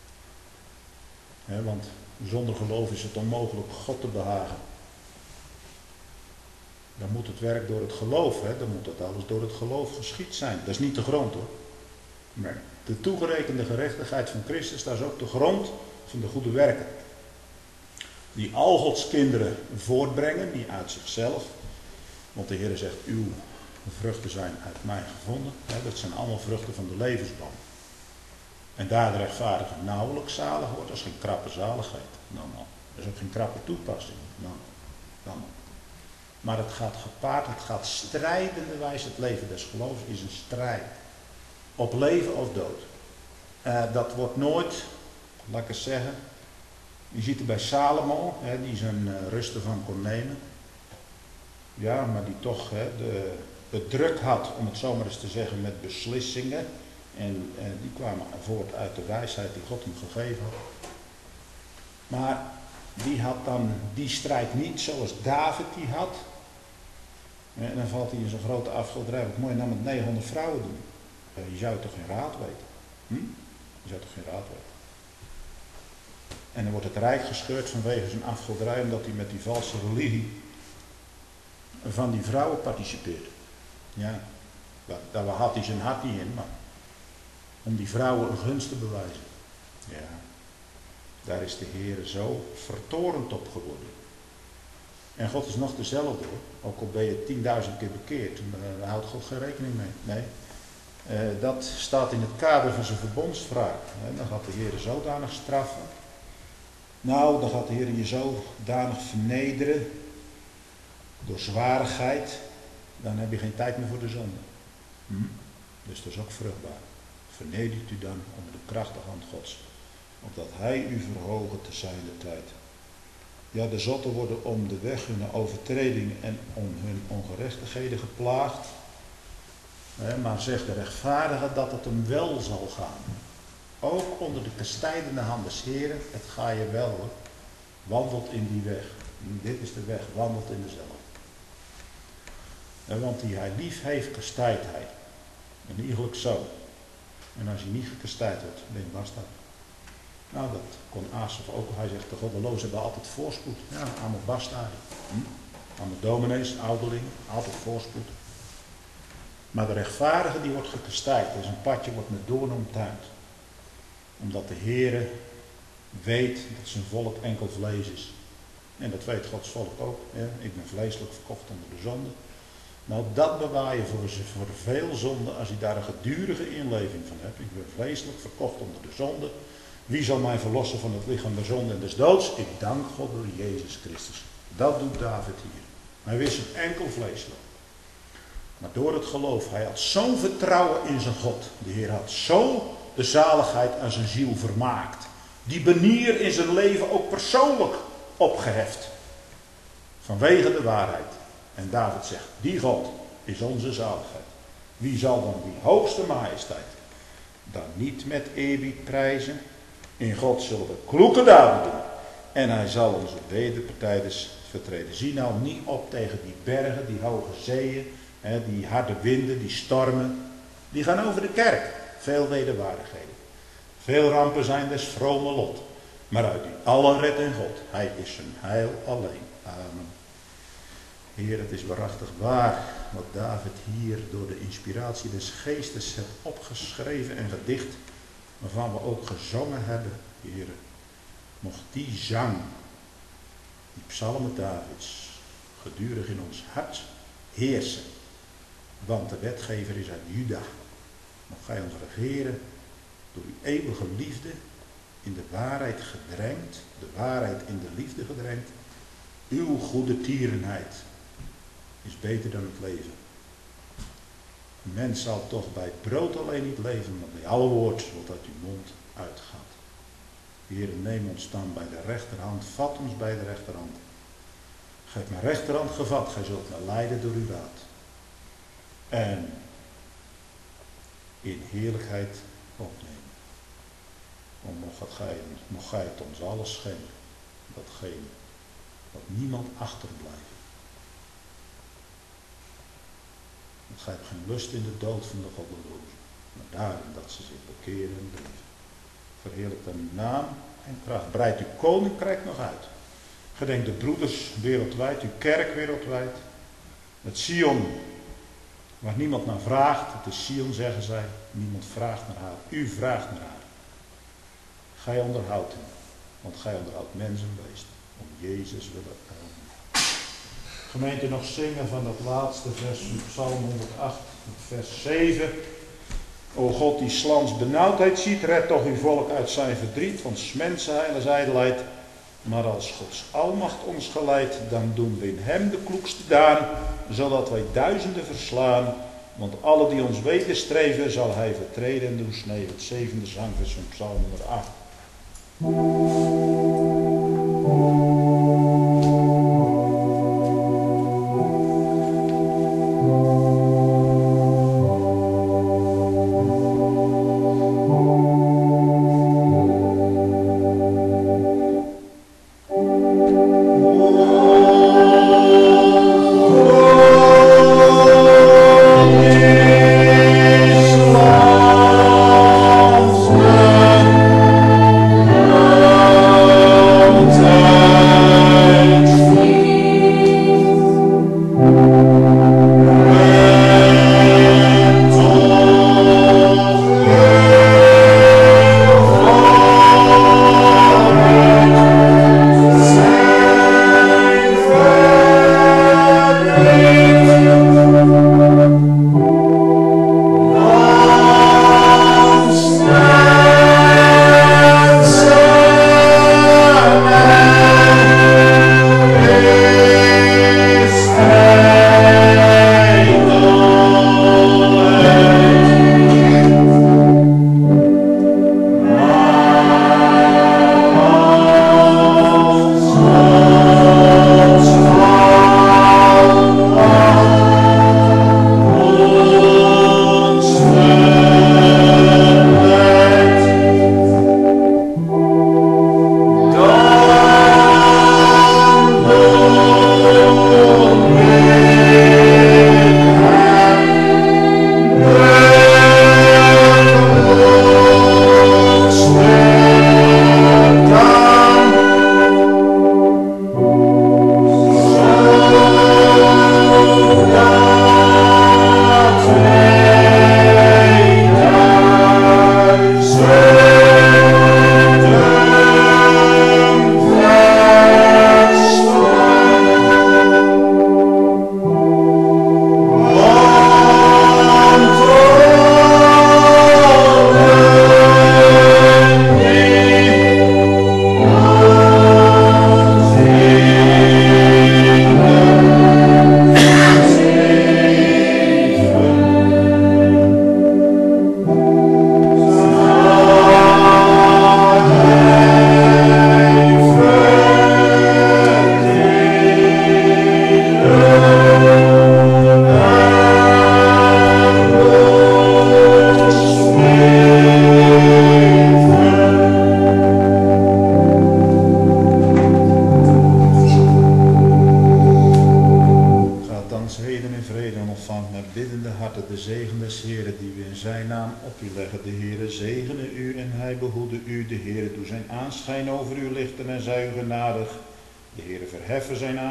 Want zonder geloof is het onmogelijk God te behagen. Dan moet het werk door het geloof, dan moet dat alles door het geloof geschied zijn. Dat is niet de grond hoor. Maar de toegerekende gerechtigheid van Christus, dat is ook de grond van de goede werken. Die al Gods kinderen voortbrengen, niet uit zichzelf. Want de Heer zegt, uw vruchten zijn uit mij gevonden. Dat zijn allemaal vruchten van de levensboom. En daar de rechtvaardige nauwelijks zalig wordt, dat is geen krappe zaligheid. Dan al. Dat is ook geen krappe toepassing. Dan al. Maar het gaat gepaard, het gaat strijdenderwijs. Het leven des geloofs is een strijd. Op leven of dood. Dat wordt nooit, laat ik eens zeggen. Je ziet het bij Salomo, die zijn rust ervan kon nemen. Ja, maar die toch het druk had, om het zomaar eens te zeggen, met beslissingen. En die kwamen voort uit de wijsheid die God hem gegeven had. Maar die had dan die strijd niet zoals David die had. En dan valt hij in zo'n grote afgoderij. Wat mooi nam het 900 vrouwen doen. Je zou toch geen raad weten. Je zou toch geen raad weten. En dan wordt het rijk gescheurd vanwege zijn afgoderij, omdat hij met die valse religie van die vrouwen participeert. Ja, daar had hij zijn hart niet in, maar om die vrouwen een gunst te bewijzen. Ja, daar is de Heer zo vertorend op geworden. En God is nog dezelfde hoor. Ook al ben je 10.000 keer bekeerd, daar houdt God geen rekening mee. Nee. Dat staat in het kader van zijn verbondsvraag. Dan gaat de Heer zodanig straffen. Nou, dan gaat de Heer je zodanig vernederen. Door zwarigheid. Dan heb je geen tijd meer voor de zonde. Dus dat is ook vruchtbaar. Vernedert u dan onder de krachtige hand Gods. Opdat hij u verhogen te zijner tijd. Ja, de zotten worden om de weg hun overtredingen en om hun ongerechtigheden geplaagd. Maar zegt de rechtvaardige dat het hem wel zal gaan. Ook onder de kastijdende hand des Heren, het ga je wel hoor. Wandelt in die weg. Dit is de weg, wandelt in dezelfde. Want die hij lief heeft, kastijdt hij. En iegelijk zo. En als hij niet gekastijd wordt, ben je basta. Nou, dat kon Asaf ook. Hij zegt, de goddelozen hebben altijd voorspoed. Ja, allemaal basta. Allemaal dominees, ouderlingen, altijd voorspoed. Maar de rechtvaardige die wordt gekastijd. Dus een padje wordt met doorn omtuind. Omdat de Heere weet dat zijn volk enkel vlees is. En dat weet Gods volk ook. Ik ben vleeselijk verkocht onder de zonde. Nou, dat bewaar je voor veel zonde als je daar een gedurige inleving van hebt. Ik ben vleeselijk verkocht onder de zonde. Wie zal mij verlossen van het lichaam der zonde en des doods? Ik dank God door Jezus Christus. Dat doet David hier. Hij wist het enkel vleeselijk. Maar door het geloof, hij had zo'n vertrouwen in zijn God. De Heer had zo de zaligheid aan zijn ziel vermaakt. Die banier in zijn leven ook persoonlijk opgeheft. Vanwege de waarheid. En David zegt, die God is onze zaligheid. Wie zal dan die hoogste majesteit dan niet met eerbied prijzen? In God zullen we kloeke daden doen. En hij zal onze wederpartijders vertreden. Zie nou niet op tegen die bergen, die hoge zeeën, die harde winden, die stormen. Die gaan over de kerk. Veel wederwaardigheden. Veel rampen zijn des vrome lot. Maar uit die allen redt in God. Hij is zijn heil alleen. Amen. Heer, het is waarachtig waar wat David hier door de inspiratie des geestes heeft opgeschreven en gedicht, waarvan we ook gezongen hebben, Heer. Mocht die zang, die psalmen Davids, gedurig in ons hart heersen. Want de wetgever is uit Juda. Mocht gij ons regeren door uw eeuwige liefde, in de waarheid gedrenkt, de waarheid in de liefde gedrenkt. Uw goede tierenheid is beter dan het leven. Een mens zal toch bij brood alleen niet leven, maar bij alle woord wat uit uw mond uitgaat. Heer, neem ons dan bij de rechterhand, vat ons bij de rechterhand. Gij hebt mijn rechterhand gevat, gij zult mij leiden door uw raad. En in heerlijkheid opnemen. mocht gij het ons alles schenken, datgene dat niemand achterblijft. Want gij hebt geen lust in de dood van de goddelozen, maar daarin dat ze zich bekeren en leven. Verheerlijk dan uw naam en kracht. Breid uw koninkrijk nog uit. Gedenk de broeders wereldwijd, uw kerk wereldwijd. Het Sion, waar niemand naar vraagt. Het is Sion, zeggen zij. Niemand vraagt naar haar. U vraagt naar haar. Gij onderhoudt hem. Want gij onderhoudt mens en beest. Om Jezus willen. Gemeente, nog zingen van dat laatste vers van Psalm 108, vers 7. O God, die 's lands benauwdheid ziet, red toch uw volk uit zijn verdriet, want 's mensen heil is ijdelheid. Maar als Gods almacht ons geleidt, dan doen we in hem de kloekste daan, zodat wij duizenden verslaan. Want alle die ons wederstreven, zal hij vertreden en doen sneeuw. Het 7e zangvers van Psalm 108.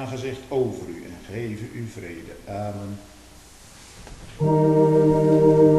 Amen.